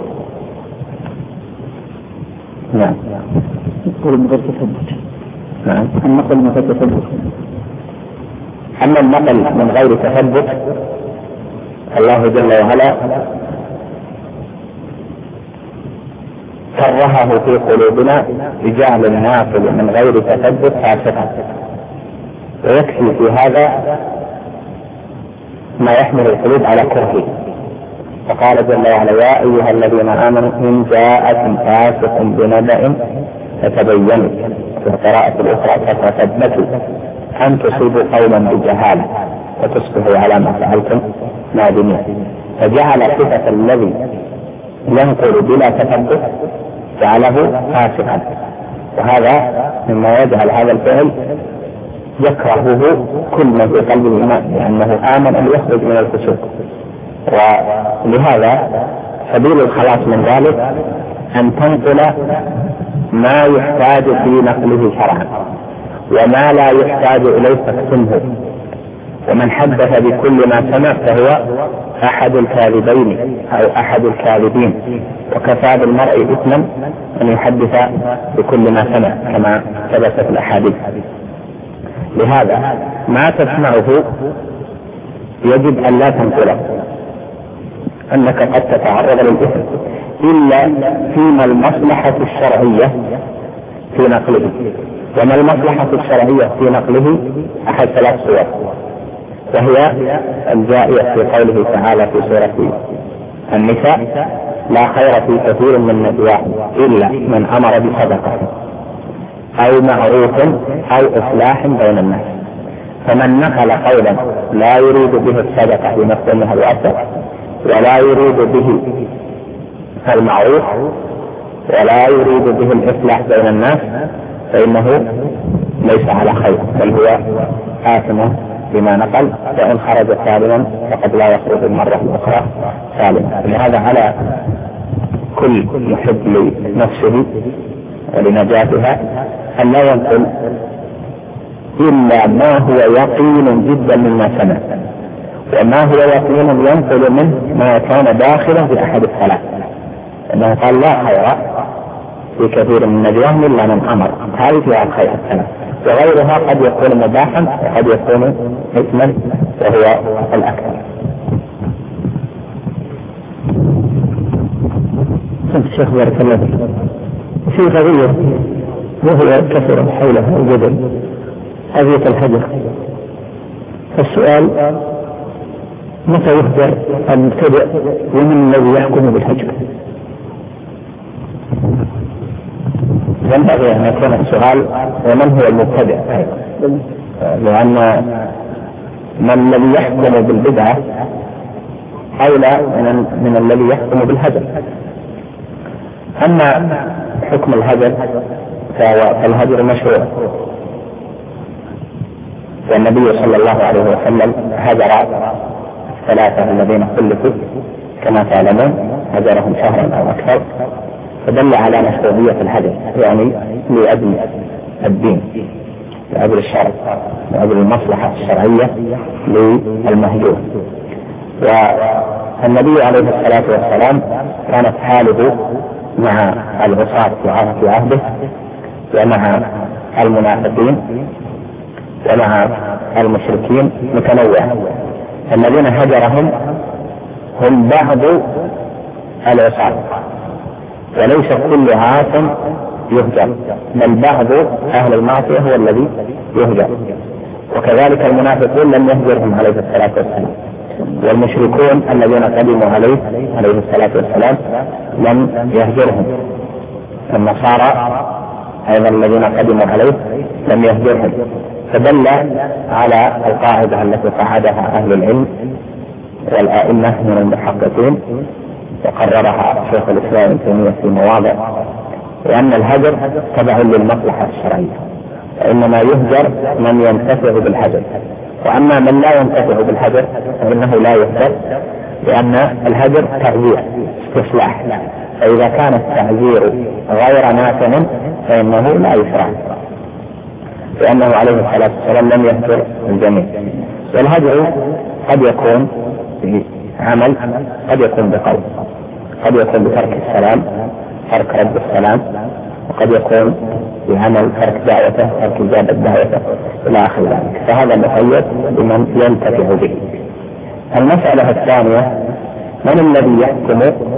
نعم.
نقول من غير تثبت.
نعم.
النقل من غير تثبت.
أما النقل من غير تثبت، الله جل وعلا كرهه في قلوبنا بجعل الناقل من غير تثبت فاسقا، ويكفي في هذا ما يحمل القلوب على كرهه. فقال جل وعلا يا أيها الذين آمنوا إن جاءكم فاسق بنبأ فتبينوا، في القراءة الأخرى فتثبتوا أن تصيبوا قوما بجهالة وتصبحوا على ما فعلتم نادمين. فجعل صفة الذي ينقل بلا تثبت جعله فاسقا، وهذا مما يجعل هذا الفعل يكرهه كل من في قلب الإيمان، لأنه آمن أن يخرج من الفسوق. ولهذا سبيل الخلاص من ذلك أن تنقل ما يحتاج في نقله شرعا، وما لا يحتاج إليه تكتمه. ومن حدث بكل ما سمع فهو أحد الكاذبين أو أحد الكاذبين، وكفى بالمرء إثما أن يحدث بكل ما سمع كما ثبت في الأحاديث. لهذا ما تسمعه يجب أن لا تنقله، أنك قد تتعرض للإثم، إلا فيما المصلحة الشرعية في نقله. وما المصلحة الشرعية في نقله أحد ثلاث صور، وهي الجائية في قوله تعالى في سورة النساء: لا خير في كثير من نجواهم إلا من أمر بصدقة أو معروف أو إصلاح بين الناس. فمن نقل قولا لا يريد به الصدقة بمفهومها الواسع، ولا يريد به المعروف، ولا يريد به الإصلاح بين الناس، فإنه ليس على خير، بل هو آثم بما نقل، وإن خرج سالما فقد لا يخرج المرة الأخرى سالما. لهذا على كل محب لنفسه ولنجاتها أن لا ينقل إلا ما هو يقين جدا مما سمع، وما هو يقين ينقل منه ما كان داخلا في أحد الثلاث. أنه قال: لا خير في كثير من نجواهم إلا من أمر، هذه فيها الخير الثلاث، وغيرها قد يكون مباحا وقد يكون إثما وهو الأكثر.
الشيخ بارك الله فيك. في قضية وهو كثر حولها الجدل، قضية الحجر. السؤال: متى يهجر المبتدع ومن الذي يحكم بالحجر؟
ينبغي أن يكون السؤال: ومن هو المبتدع؟ لأن من الذي يحكم بالبدعة أولى من الذي يحكم بالهجر. أما حكم الهجر فالهجر مشروع، والنبي صلى الله عليه وسلم هجر الثلاثة الذين خلفوا كما تعلمون، هجرهم شهرا أو أكثر، فدل على مشروعية الهجر، يعني لأجل الدين، لأجل الشرع، لأجل المصلحة الشرعية للمهجور. والنبي عليه الصلاة والسلام كانت حاله مع العصاة في عهده ومع المنافقين ومع المشركين متنوعة. الذين هجرهم هم بعض العصاة، وليس كل عاص يهجر، بل بعض أهل المعصية هو الذي يهجر. وكذلك المنافقون لم يهجرهم عليه الصلاة والسلام، والمشركون الذين قدموا عليه الصلاة والسلام لم يهجرهم. النصارى أيضا الذين قدموا عليه لم يهجرهم. فدل على القاعدة التي قعدها أهل العلم والأئمة من المحققين وقررها شيخ الإسلام ابن تيمية في مواضع، وأن الهجر تبع للمصلحة الشرعية، فإنما يهجر من ينتفع بالهجر، وأما من لا ينتفع بالهجر فإنه لا يهجر، لأن الهجر تعزير استصلاح، فإذا كان التعزير غير نافع فإنه لا يشرع، لأنه عليه الصلاة والسلام لم يهجر الجميع. والهجر قد يكون بعمل، قد يكون بقول، قد يكون بترك السلام، ترك رد السلام، وقد يكون بعمل ترك دعوته، ترك إجابة دعوته إلى آخر ذلك، فهذا مقيد بمن ينتفع به. المسألة الثانية: من الذي يحكم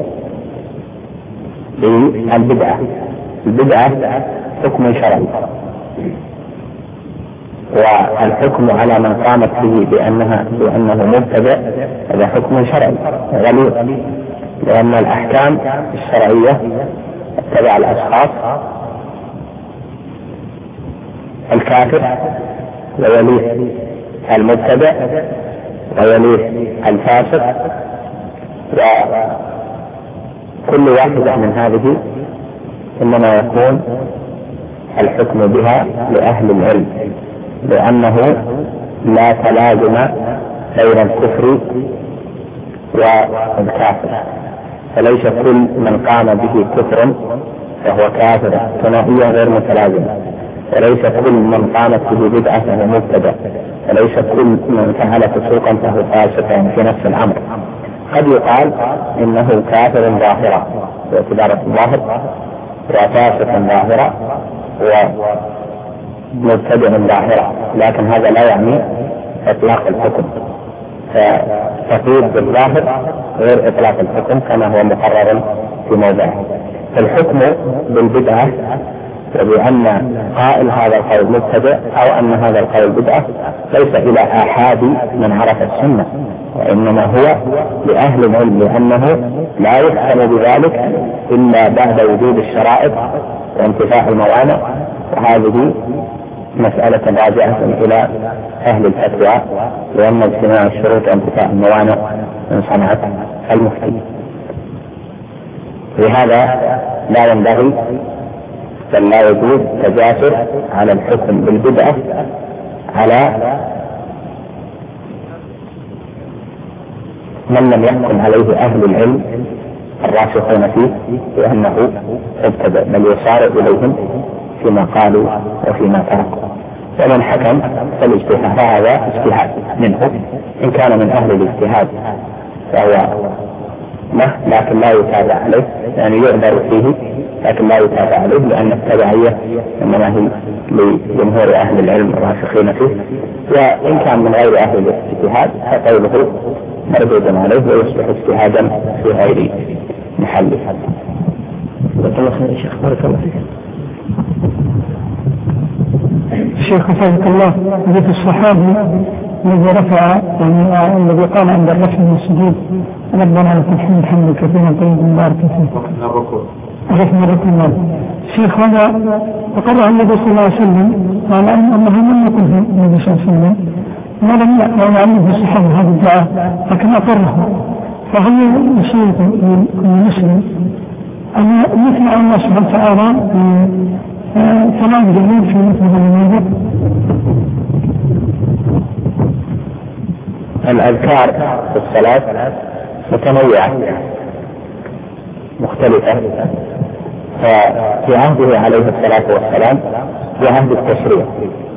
بالبدعة؟ البدعة حكم شرعي، والحكم على من قامت به بأنه مبتدع هذا حكم شرعي غليظ، لأن الأحكام الشرعية تبع الأشخاص: الكافر ويليه المبتدع ويليه الفاسق، وكل واحدة من هذه إنما يكون الحكم بها لأهل العلم، لأنه لا تلازم بين الكفر والكافر، فليس كل من قام به كفر فهو كافر ثنائية غير متلازمة، وليس كل من قامت به بدعة فهو مبتدع، وليس كل من فعل فسوقا فهو فاسق في نفس الأمر. قد يقال إنه كافر ظاهرا باعتبار الظاهر، وفاسق ظاهرا، ومبتدع ظاهرا، لكن هذا لا يعني إطلاق الحكم، فتقييد بالظاهر غير إطلاق الحكم كما هو مقرر في موضعه. الحكم بالبدعة وبأن قائل هذا القول مبتدع أو أن هذا القول بدعة ليس إلى آحاد من عرف السنة، وإنما هو لأهل العلم، لأنه لا يحكم بذلك إلا بعد وجود الشرائط وانتفاء الموانع، وهذه مسألة راجعة إلى أهل الفتوى، لأن اجتماع الشروط وانتفاء الموانع من صنعة المفتي. لهذا لا ينبغي بل لا يجوز تجاسر على الحكم بالبدعة على من لم يحكم عليه أهل العلم الراسخون فيه بأنه ابتدع، بل يصارع إليهم فيما قالوا وفيما تركوا. ومن حكم فالاجتهاد هذا اجتهاد منه، إن كان من أهل الاجتهاد فهو لكن لا يتابع عليه، يعني يعذر فيه لكن لا يتابع عليه، لأن التبعية إنما هي لجمهور أهل العلم الراسخين فيه. وإن كان من غير أهل الاجتهاد فقوله مردود عليه ويصبح اجتهادا في غير محله.
بارك الله خير يا شيخ، بارك الله فيك. الشيخ حفظك الله، حديث الصحابي الذي رفع يعني الذي قال عند الرفع من السجود ربنا لك الحمد حمدا كثيرا طيبا مباركا فيه رفع الركوع. الشيخ هذا أقرأ النبي صلى الله عليه وسلم قال أنه لم يكن في النبي صلى الله عليه وسلم ولم يعلم في الصحابة هذا الدعاء، لكن أقره. فهل يصير كل مسلم أن يثنى على الله سبحانه وتعالى كلام جميل في مثل هذا الموضوع؟
الأذكار في الصلاة متنوعة مختلفة، ففي عهده عليه الصلاة والسلام في عهد التشريع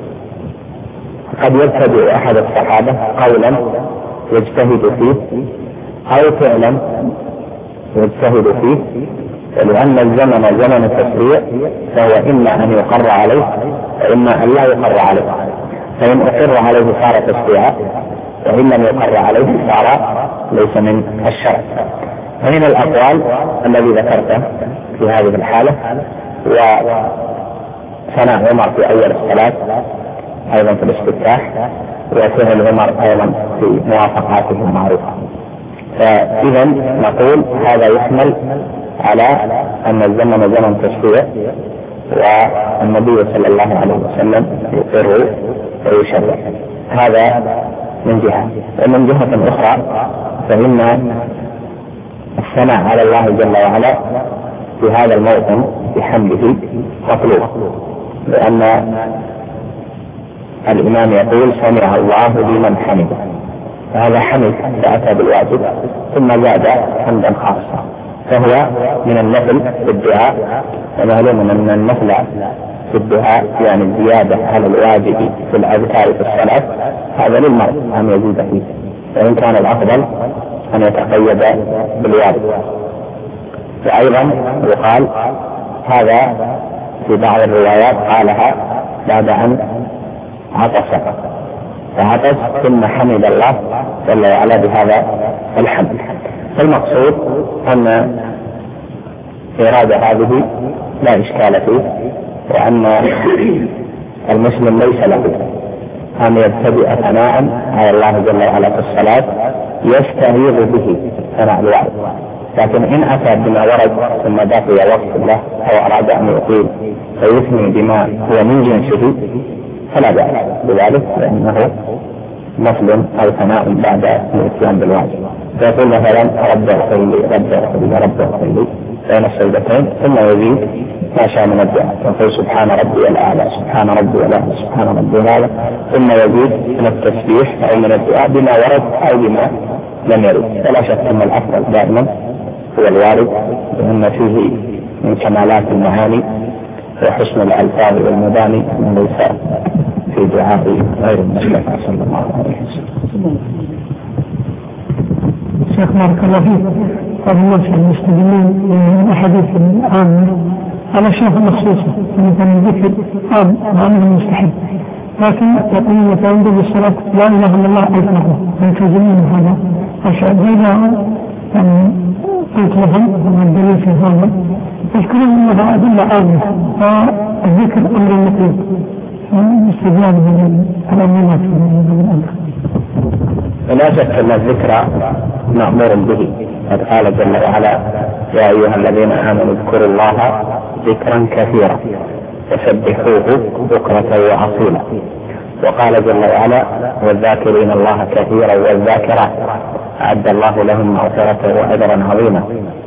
قد يبتدئ أحد الصحابة قولا يجتهد فيه أو فعلا يجتهد فيه، لأن الزمن زمن التشريع فهو إما أن يقر عليه وإما أن لا يقر عليه، فإن أقر عليه صار تشريعا، وإن لم يقر عليه صار ليس من الشرع. ومن الأقوال الذي ذكرته في هذه الحالة وثناء عمر في أول الصلاة أيضا في الاستفتاح، وفعل عمر أيضا في موافقاته المعروفة. فإذا نقول هذا يحمل على أن الزمن زمن تشريع، والنبي صلى الله عليه وسلم يقر ويشرع. هذا من جهة. ومن جهة أخرى فإن الثناء على الله جل وعلا في هذا الموطن بحمده مطلوب، لأن الإمام يقول سمع الله لمن حمده، فهذا حمد فأتى بالواجب ثم زاد حمدا خاصا، فهو من النفل في الدعاء. ومعلوم أن النفل في الدعاء يعني الزيادة على الواجب في الأذكار في الصلاة هذا للمرء أن يزيد فيه، وإن كان الأفضل أن يتقيد بالواجب. وأيضا يقال هذا في بعض الروايات قالها بعد أن عطس فعطس ثم حمد الله جل وعلا بهذا الحمد. فالمقصود أن إرادة هذه لا إشكال فيه، وأن المسلم ليس له أن يبتدئ ثناء على الله جل وعلا في الصلاة يستغيظ به ثناء الوعد، لكن إن أتى بما ورد ثم بقي وقت له أو أراد أن يطيل فيثني بما هو من جنسه فلا بأس بذلك، لأنه نفل أو ثناء بعد الإتيان بالواجب. فيقول مثلا رب اغفر لي رب اغفر لي رب اغفر لي بين السجدتين، ثم يزيد ما شاء من الدعاء، يقول سبحان ربي الأعلى سبحان ربي الأعلى سبحان ربي الأعلى، ثم يزيد من التسبيح أو من الدعاء بما ورد أو بما لم يرد. فلا شك أن الأفضل دائما هو الوارد، لأن فيه من كمالات المعاني وحسن الألفاظ والمباني من ليس في دعاء غير المصطفى صلى الله عليه وسلم.
شيخ بارك الله فيك، قال الناس المستدلين من أحاديث العامة على شيخ مخصوصة مثل الذكر عام وعامل المستحب، لكن يقولون يتعود بالصلاة لا إله إلا الله ألف مرة، يلتزمون هذا الشيء. هذا يعني قلت لهم الدليل في هذا يذكرون أنها أدلة عامة والذكر أمر مطلوب استجاب من الأمينات من الأمر.
لا شك أن الذكر مأمور به، قد قال جل وعلا يا أيها الذين آمنوا اذكروا الله ذكرا كثيرا وسبحوه بكرة وأصيلا، وقال جل وعلا والذاكرين الله كثيرا والذاكرات أعد الله لهم مغفرة وأجرا عظيما.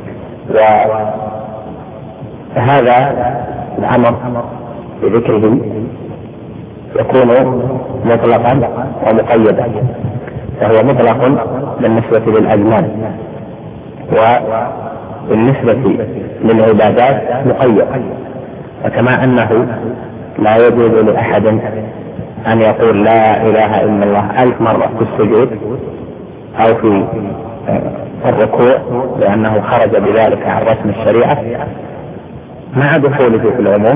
وهذا الأمر بذكره يكون مطلقا ومقيدا، فهو مطلق بالنسبة للأزمان وبالنسبة للعبادات مقيد. وكما أنه لا يجوز لأحد أن يقول لا إله إلا الله 1000 مرة في السجود أو في الركوع لأنه خرج بذلك عن رسم الشريعة مع دخوله في العموم،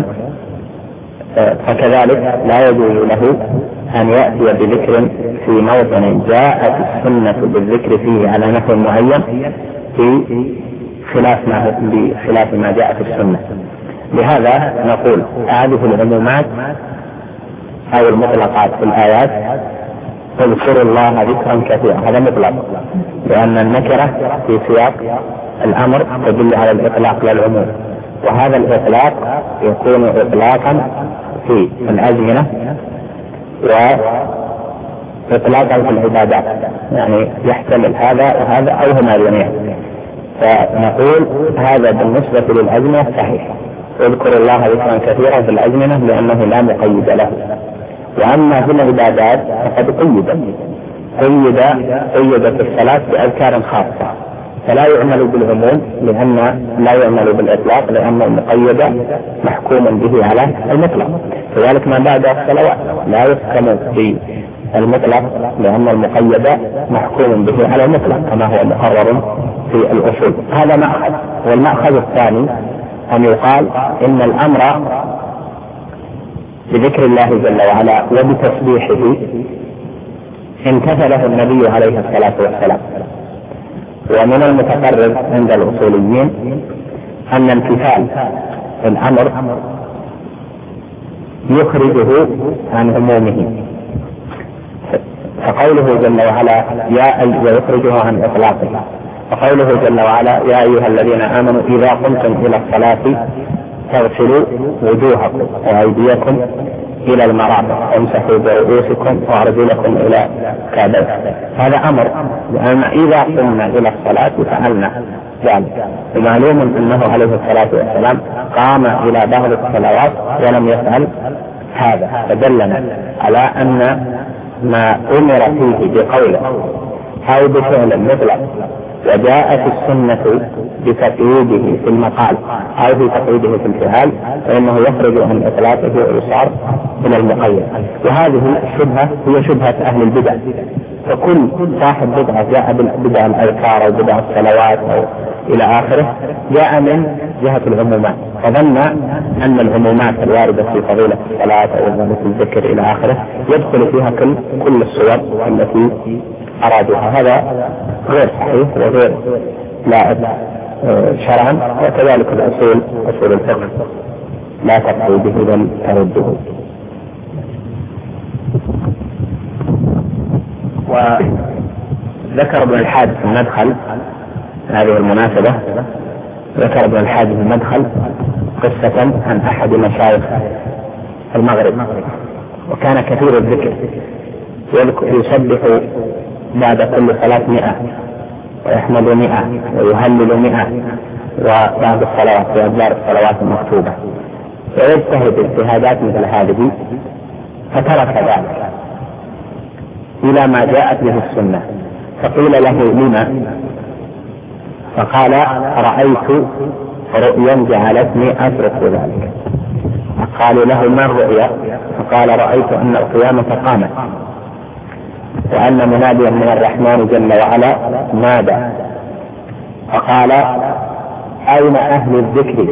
فكذلك لا يجوز له أن يأتي بذكر في موطن جاءت السنة بالذكر فيه على نحو معين بخلاف ما جاء في السنة. لهذا نقول هذه العمومات أو المطلقات في الآيات اذكروا الله ذكرا كثيرا، هذا مطلق، لأن النكرة في سياق الأمر تدل على الإطلاق للعموم، وهذا الإطلاق يكون إطلاقا في الأزمنة وإطلاقا في العبادات، يعني يحتمل هذا وهذا أو هما جميعا. فنقول هذا بالنسبة للأزمنة صحيح، اذكروا الله ذكرا كثيرا في الأزمنة لأنه لا مقيد له. وأما في العبادات فقد قيدت الصلاة بأذكار خاصة، فلا يعمل بالعموم لأن لا يعمل بالإطلاق لأن المقيد محكوم به على المطلق. كذلك ما بعد الصلوات لا يحكم بالمطلق لأن المقيد محكوم به على المطلق كما هو مقرر في الأصول. هذا مأخذ. والمأخذ الثاني أن يقال إن الأمر بذكر الله جل وعلا وبتسبيحه امتثله النبي عليه الصلاة والسلام. ومن المتقرر عند الأصوليين أن امتثال الأمر يخرجه عن عمومه، فقوله جل وعلا يخرجه عن إطلاقه، فقوله جل وعلا يا أيها الذين آمنوا إذا قمتم إلى الصلاة فاغسلوا وجوهكم وأيديكم إلى المرافق وامسحوا برؤوسكم وأرجلكم إلى الكعبين. هذا أمر، لأن إذا قمنا إلى الصلاة فعلنا ذلك. ومعلوم أنه عليه الصلاة والسلام قام إلى بعض الصلوات ولم يفعل هذا، فدلنا على أن ما أمر فيه بقوله أو بفعل مطلق وجاءت السنة بتقييده في المقال أو بتقييده في الفعل فإنه يخرج عن إطلاقه ويصار إلى المقيد. وهذه الشبهة هي شبهة أهل البدع، فكل صاحب بدعة جاء بالبدع الأذكار أو بدع الصلوات أو إلى آخره جاء من جهة العمومات، فظن أن العمومات الواردة في فضيلة الصلاة أو فضيلة الذكر إلى آخره يدخل فيها كل الصور التي أرادوها. هذا غير صحيح وغير لائق شرعا، وكذلك أصول الفقه لا تقضي به بل ترده. وذكر ابن الحاج في المدخل هذه المناسبة، ذكر ابن الحاج في المدخل قصة عن أحد مشايخ المغرب، وكان كثير الذكر، يسبح بعد كل صلاة 100 ويحمد 100 ويهلل 100 وبعد الصلوات في أدبار الصلوات المكتوبة، ويجتهد اجتهادات مثل هذه، فترك ذلك إلى ما جاءت به السنة. فقيل له لما؟ فقال رأيت رؤيا جعلتني أترك ذلك. قالوا له ما الرؤيا؟ فقال رأيت أن القيامة قامت وأن مناديا من الرحمن جل وعلا نادى فقال أين أهل الذكر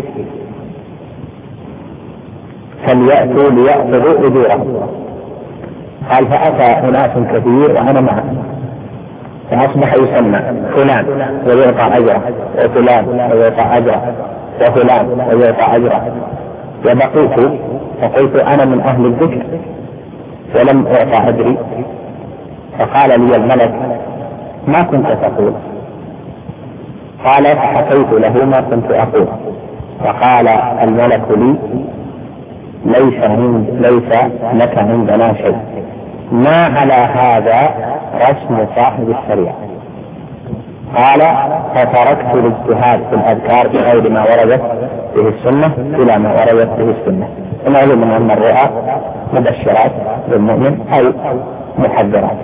فليأتوا ليأخذوا أجورهم. قال فأتى أناس كثير وأنا معهم، فأصبح يسمى فلان ويعطى أجره، وفلان ويعطى أجره، وفلان ويعطى أجره. وبقيت فقلت أنا من أهل الذكر ولم أعطى أجري، فقال لي الملك ما كنت تقول؟ قال فحكيت له ما كنت أقول، فقال الملك لي ليس لك عندنا شيء، ما على هذا رسم صاحب الشريعة. قال فتركت الاجتهاد في الأذكار بغير ما وردت به السنة إلى ما وردت به السنة. ونعلم أن الرؤى مبشرات للمؤمن أو محذرات.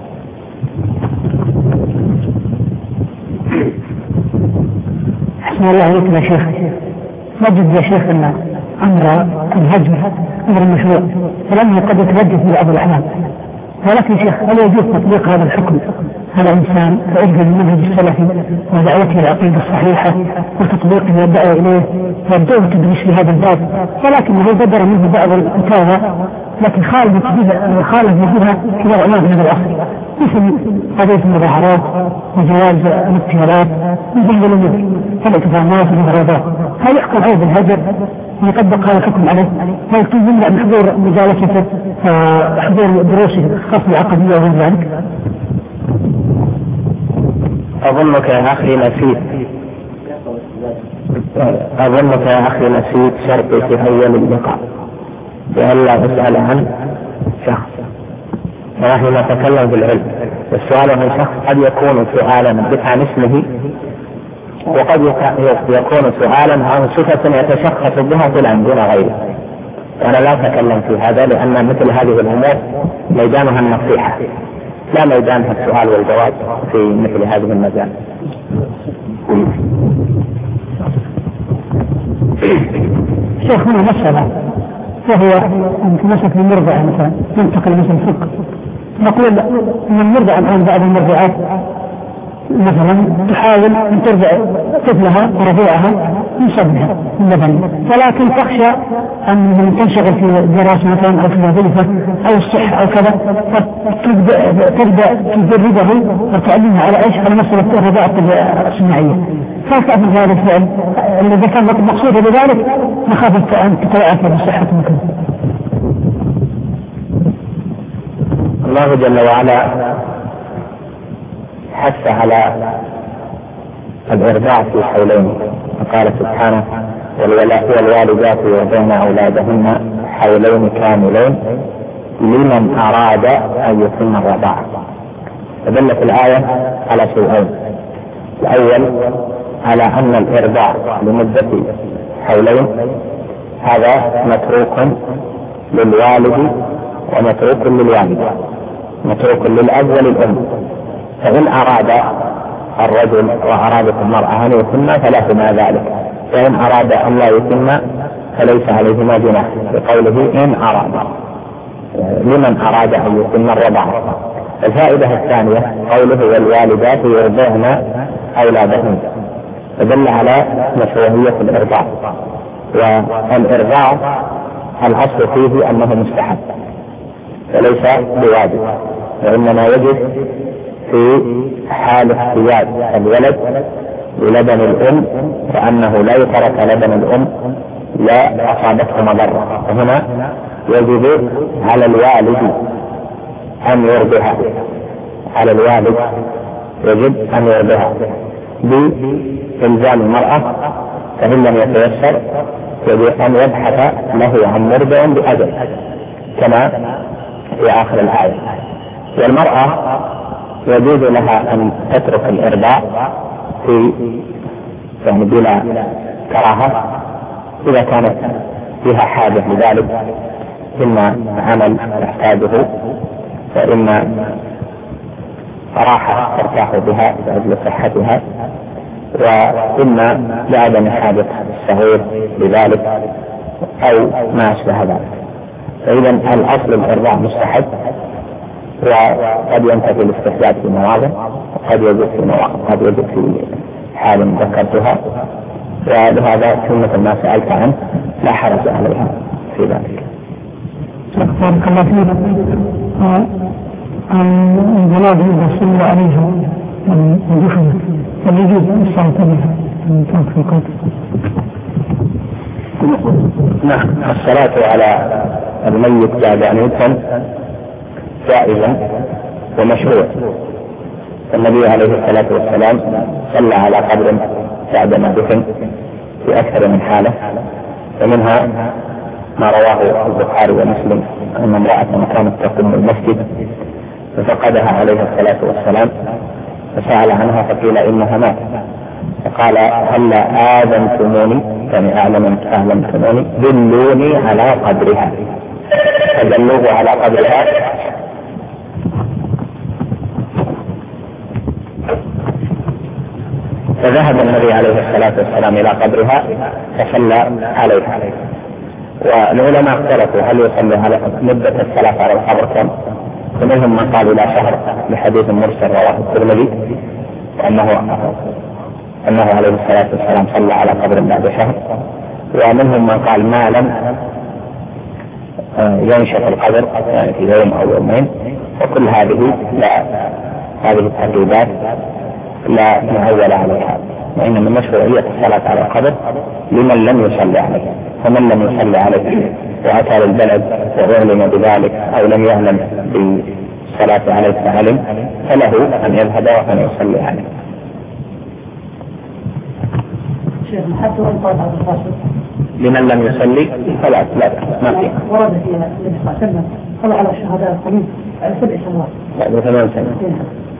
بسم الله عليكم يا شيخ. نجد يا شيخ أن أمر الهجر أمر مشروع، فلم قد يتوجه في بعض الأحيان، ولكن شيخ هل يجوز تطبيق هذا الحكم على إنسان يعجب المنهج السلفي ودعوته العقيدة الصحيحة وتطبيقه والدعوة إليه والدعوة تدريس في هذا الباب، ولكنه بدر منه بعض الفتاوى لكن خالف بها في نوع ما من الأصل، مثل قضية المظاهرات وجواز الاغتيالات وجهل الأمور كالاعتصامات والمظاهرات، هل يحكم عليه بالهجر ويطبق هذا الحكم عليه؟ هل يمنع من حضور مجالسته وحضور دروسه الخاصة بالعقدية وغير ذلك؟
أظنك يا أخي نسيت شرطي في أول اللقاء بألا أسأل عن شخص، ونحن نتكلم بالعلم، والسؤال عن شخص قد يكون سؤالا عن اسمه، وقد يكون سؤالا عن صفة يتشخص بها فلان دون غيره. وأنا لا أتكلم في هذا لأن مثل هذه الأمور ميدانها النصيحة لا ميدانها السؤال والجواب في مثل هذه المجال.
شيخ هنا مسألة وهو أن تمسك بالمرضعة مثلا ينتقل مثل الفقه، نقول أن المرضعة الآن بعض المرضعات مثلا تحاول أن ترضع طفلها ورضيعها من صدرها من لبن، ولكن تخشى أن تنشغل في الدراسة مثلا أو في الوظيفة أو الصحة أو كذا، فتبدأ تدربه وتعلمه على إيش؟ على مسألة الرضاعة الصناعية. فكأن هذا الفعل الذي كان مقصود بذلك مخافة أن تتعافى بصحة مكان.
الله جل وعلا حث على الإرضاع في حولين، فقال سبحانه والوالدات يرضعن أولادهن حولين كاملين لمن أراد أن يتم الرضاعة. فدلت الآية على شيئين: الأول على أن الإرضاع لمدة حولين هذا متروك للوالد ومتروك للوالدة، متروك للأب وللأم، فإن أراد الرجل وأرادت المرأة أن يتم فلهما ذلك، وإن أراد أن لا يتم فليس عليهما جناح، بقوله إن أراد لمن أراد أن يتم الرضاعة. الفائدة الثانية قوله والوالدات يرضعن أولادهن، فدل على مشروعية الإرضاع، والإرضاع الأصل فيه أنه مستحب وليس بواجب، وإنما يجب في حال احتياج الولد للبن الأم، وأنه لا يترك لبن الأم لا أصابته مضرة، فهنا يجب على الوالد أن يرضعها، على الوالد يجب أن يرضعها بإلزام المرأة، فإن لم يتيسر يجب أن يبحث له عن مرضع بأجل كما في آخر الآية. والمرأة يجوز لها أن تترك الإرضاع في يعني بلا كراهة إذا كانت فيها حاجة لذلك، إما عمل تحتاجه وإما راحة ترتاح بها لأجل صحتها، وإما لعدم حاجة الصغير لذلك أو ما أشبه ذلك. فإذا الأصل الإرضاع مستحب، وقد ينتهي الاستحباب في مواضع وقد يجب في مواضع، قد يجب في حال ذكرتها، ولهذا سنة ما سألت عنه لا حرج عليها في ذلك.
بارك الله فيك. الجناب إذا صلى عليه ودخلت فاليجوز الصلاة بها من ترك القدر.
نعم، الصلاة على الميت بعد أن يدفن جائزة ومشروع. النبي عليه الصلاة والسلام صلى على قبر بعدما دفن في أكثر من حالة، ومنها ما رواه البخاري ومسلم أن امرأة كانت تقوم المسجد ففقدها عليه الصلاة والسلام فسأل عنها فقيل إنها مات، فقال هل آذنتموني يعني أعلمتموني دلوني على قبرها، فدلوه على قبرها فذهب النبي عليه الصلاة والسلام إلى قبرها فصلى عليها. والعلماء اختلفوا هل يصلي على مدة الصلاة على القبر كم، ومنهم من قال إلى شهر لحديث مرسل رواه الترمذي أنه عليه الصلاة والسلام صلى على قبر بعد شهر، ومنهم من قال ما لم ينشف القبر يعني في يوم أو يومين. وكل هذه التقييدات لا معول عليها، وإنما مشروعية الصلاة على القبر لمن لم يصلي عليه، فمن لم يصلي عليه وأتى للبلد وأعلم بذلك أو لم يعلم بالصلاة عليه فعلم فله أن يذهب وأن يصلي عليه. لمن لم يصلي فلا ما فيه.
ورد فيها النبي صلى الله عليه وسلم صلى على الشهداء الخليل على 7 سنوات.
بعد 8 سنوات.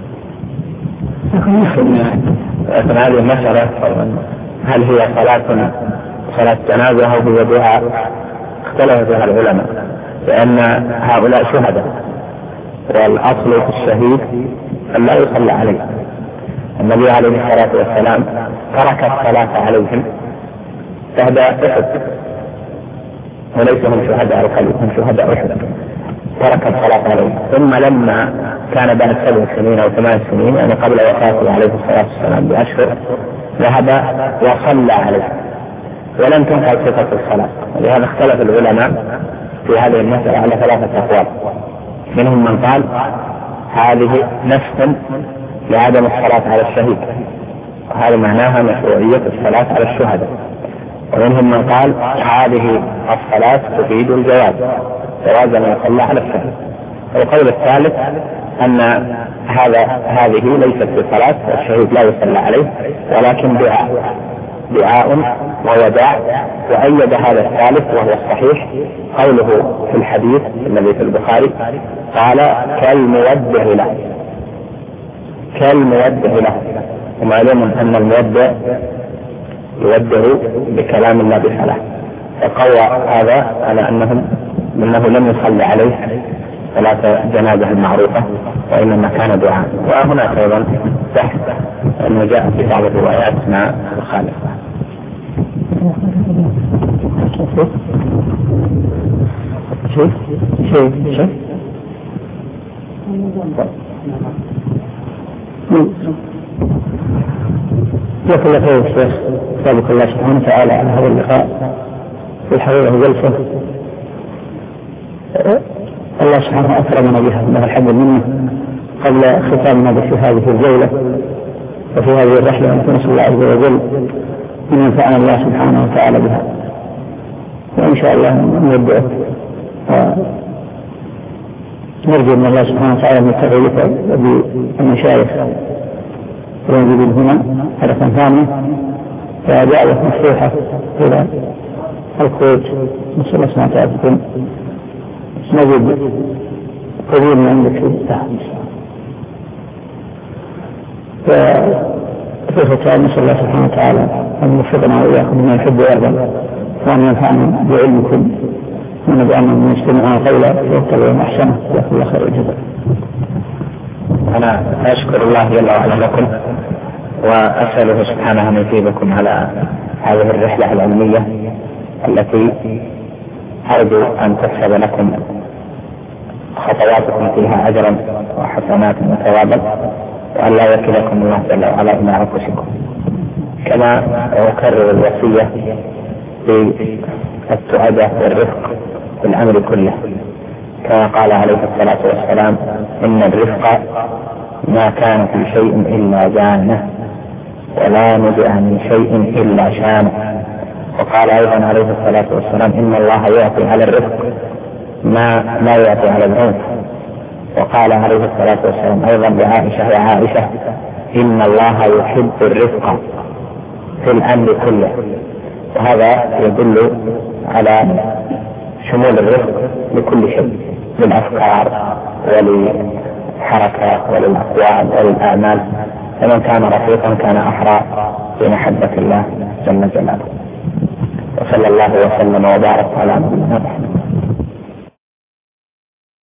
لكن هذه المسألة هل هي صلاة جنازة أو هي دعاء اختلف فيها العلماء، لأن هؤلاء شهداء والأصل في الشهيد أن لا يصلى عليه. النبي عليه الصلاة والسلام ترك الصلاة عليهم شهد أحد وليس هم شهداء الخليل، هم شهداء أحد، ترك الصلاة عليهم. ثم لما كان بعد 7 سنين أو 8 سنين يعني قبل وفاته عليه الصلاة والسلام بأشهر ذهب وصلى عليه ولم تنقل صفة الصلاة. ولهذا اختلف العلماء في هذه المسألة على 3 أقوال. منهم من قال هذه نسخ لعدم الصلاة على الشهيد، وهذا معناها مشروعية الصلاة على الشهداء. ومنهم من قال هذه الصلاة تفيد الجواز أن يصلى على الشهيد. والقول الثالث أن هذه ليست بصلاة والشهيد لا يصلى عليه ولكن دعاء ووداع. وأيد هذا الثالث وهو الصحيح قوله في الحديث الذي في البخاري قال كالمودع له. ومعلوم أن المودع يودع بكلام الله بصلاة، فقوى هذا على أنه لم يصلي عليه صلاة جنازة المعروفة وإنما كان دعاء. وهناك أيضا بحث أنه جاء في بعض الروايات مع الخالق.
جزاك الله خير الشيخ، سابق الله سبحانه وتعالى على هذا اللقاء في الحقيقة جلسة الله سبحانه أكرمنا بها من الحمد منه قبل ختامنا في هذه الجولة وفي هذه الرحلة نسأل الله عز وجل أن ينفعنا الله سبحانه وتعالى بها، وإن شاء الله نودعك ونرجو من الله سبحانه وتعالى أن يتعلق بالمشايخ ونجد هنا حلقا ثانية ودعوة مفتوحة إلى الخروج. نسأل الله سبحانه وتعالى تكون نجد قبول من عندك في التحت. فكيف تعالى نسأل الله سبحانه وتعالى أن يوفقنا وإياكم من يحب ويرضى وأن ينفعنا بعلمكم ونجعلنا من يستمعون قولا ويتبعون أحسنه. جزاكم الله خير الجزاء.
أنا أشكر الله جل وعلا لكم وأسأله سبحانه أن يثيبكم على هذه الرحلة العلمية التي أرجو أن تكسب لكم خطواتكم فيها أجرا وحسنات وثوابا، وأن لا يكلكم الله جل وعلا إلى أنفسكم. كما أكرر الوصية بالتؤدة والرفق في الأمر كله، كما قال عليه الصلاة والسلام: إن الرفق ما كان في شيء إلا زانه، ولا نزع من شيء إلا شانه. وقال أيضا عليه الصلاة والسلام: إن الله يعطي على الرفق ما لا يعطي على العنف. وقال عليه الصلاة والسلام أيضا لعائشة: يا عائشة، إن الله يحب الرفق في الأمر كله. وهذا يدل على شمول الرفق لكل شيء، للأفكار وللحركة وللأقوال وللأعمال. فمن كان رفيقا كان أحرى بمحبة الله جل جلاله. وصلى الله وسلم وبارك على نبينا محمد.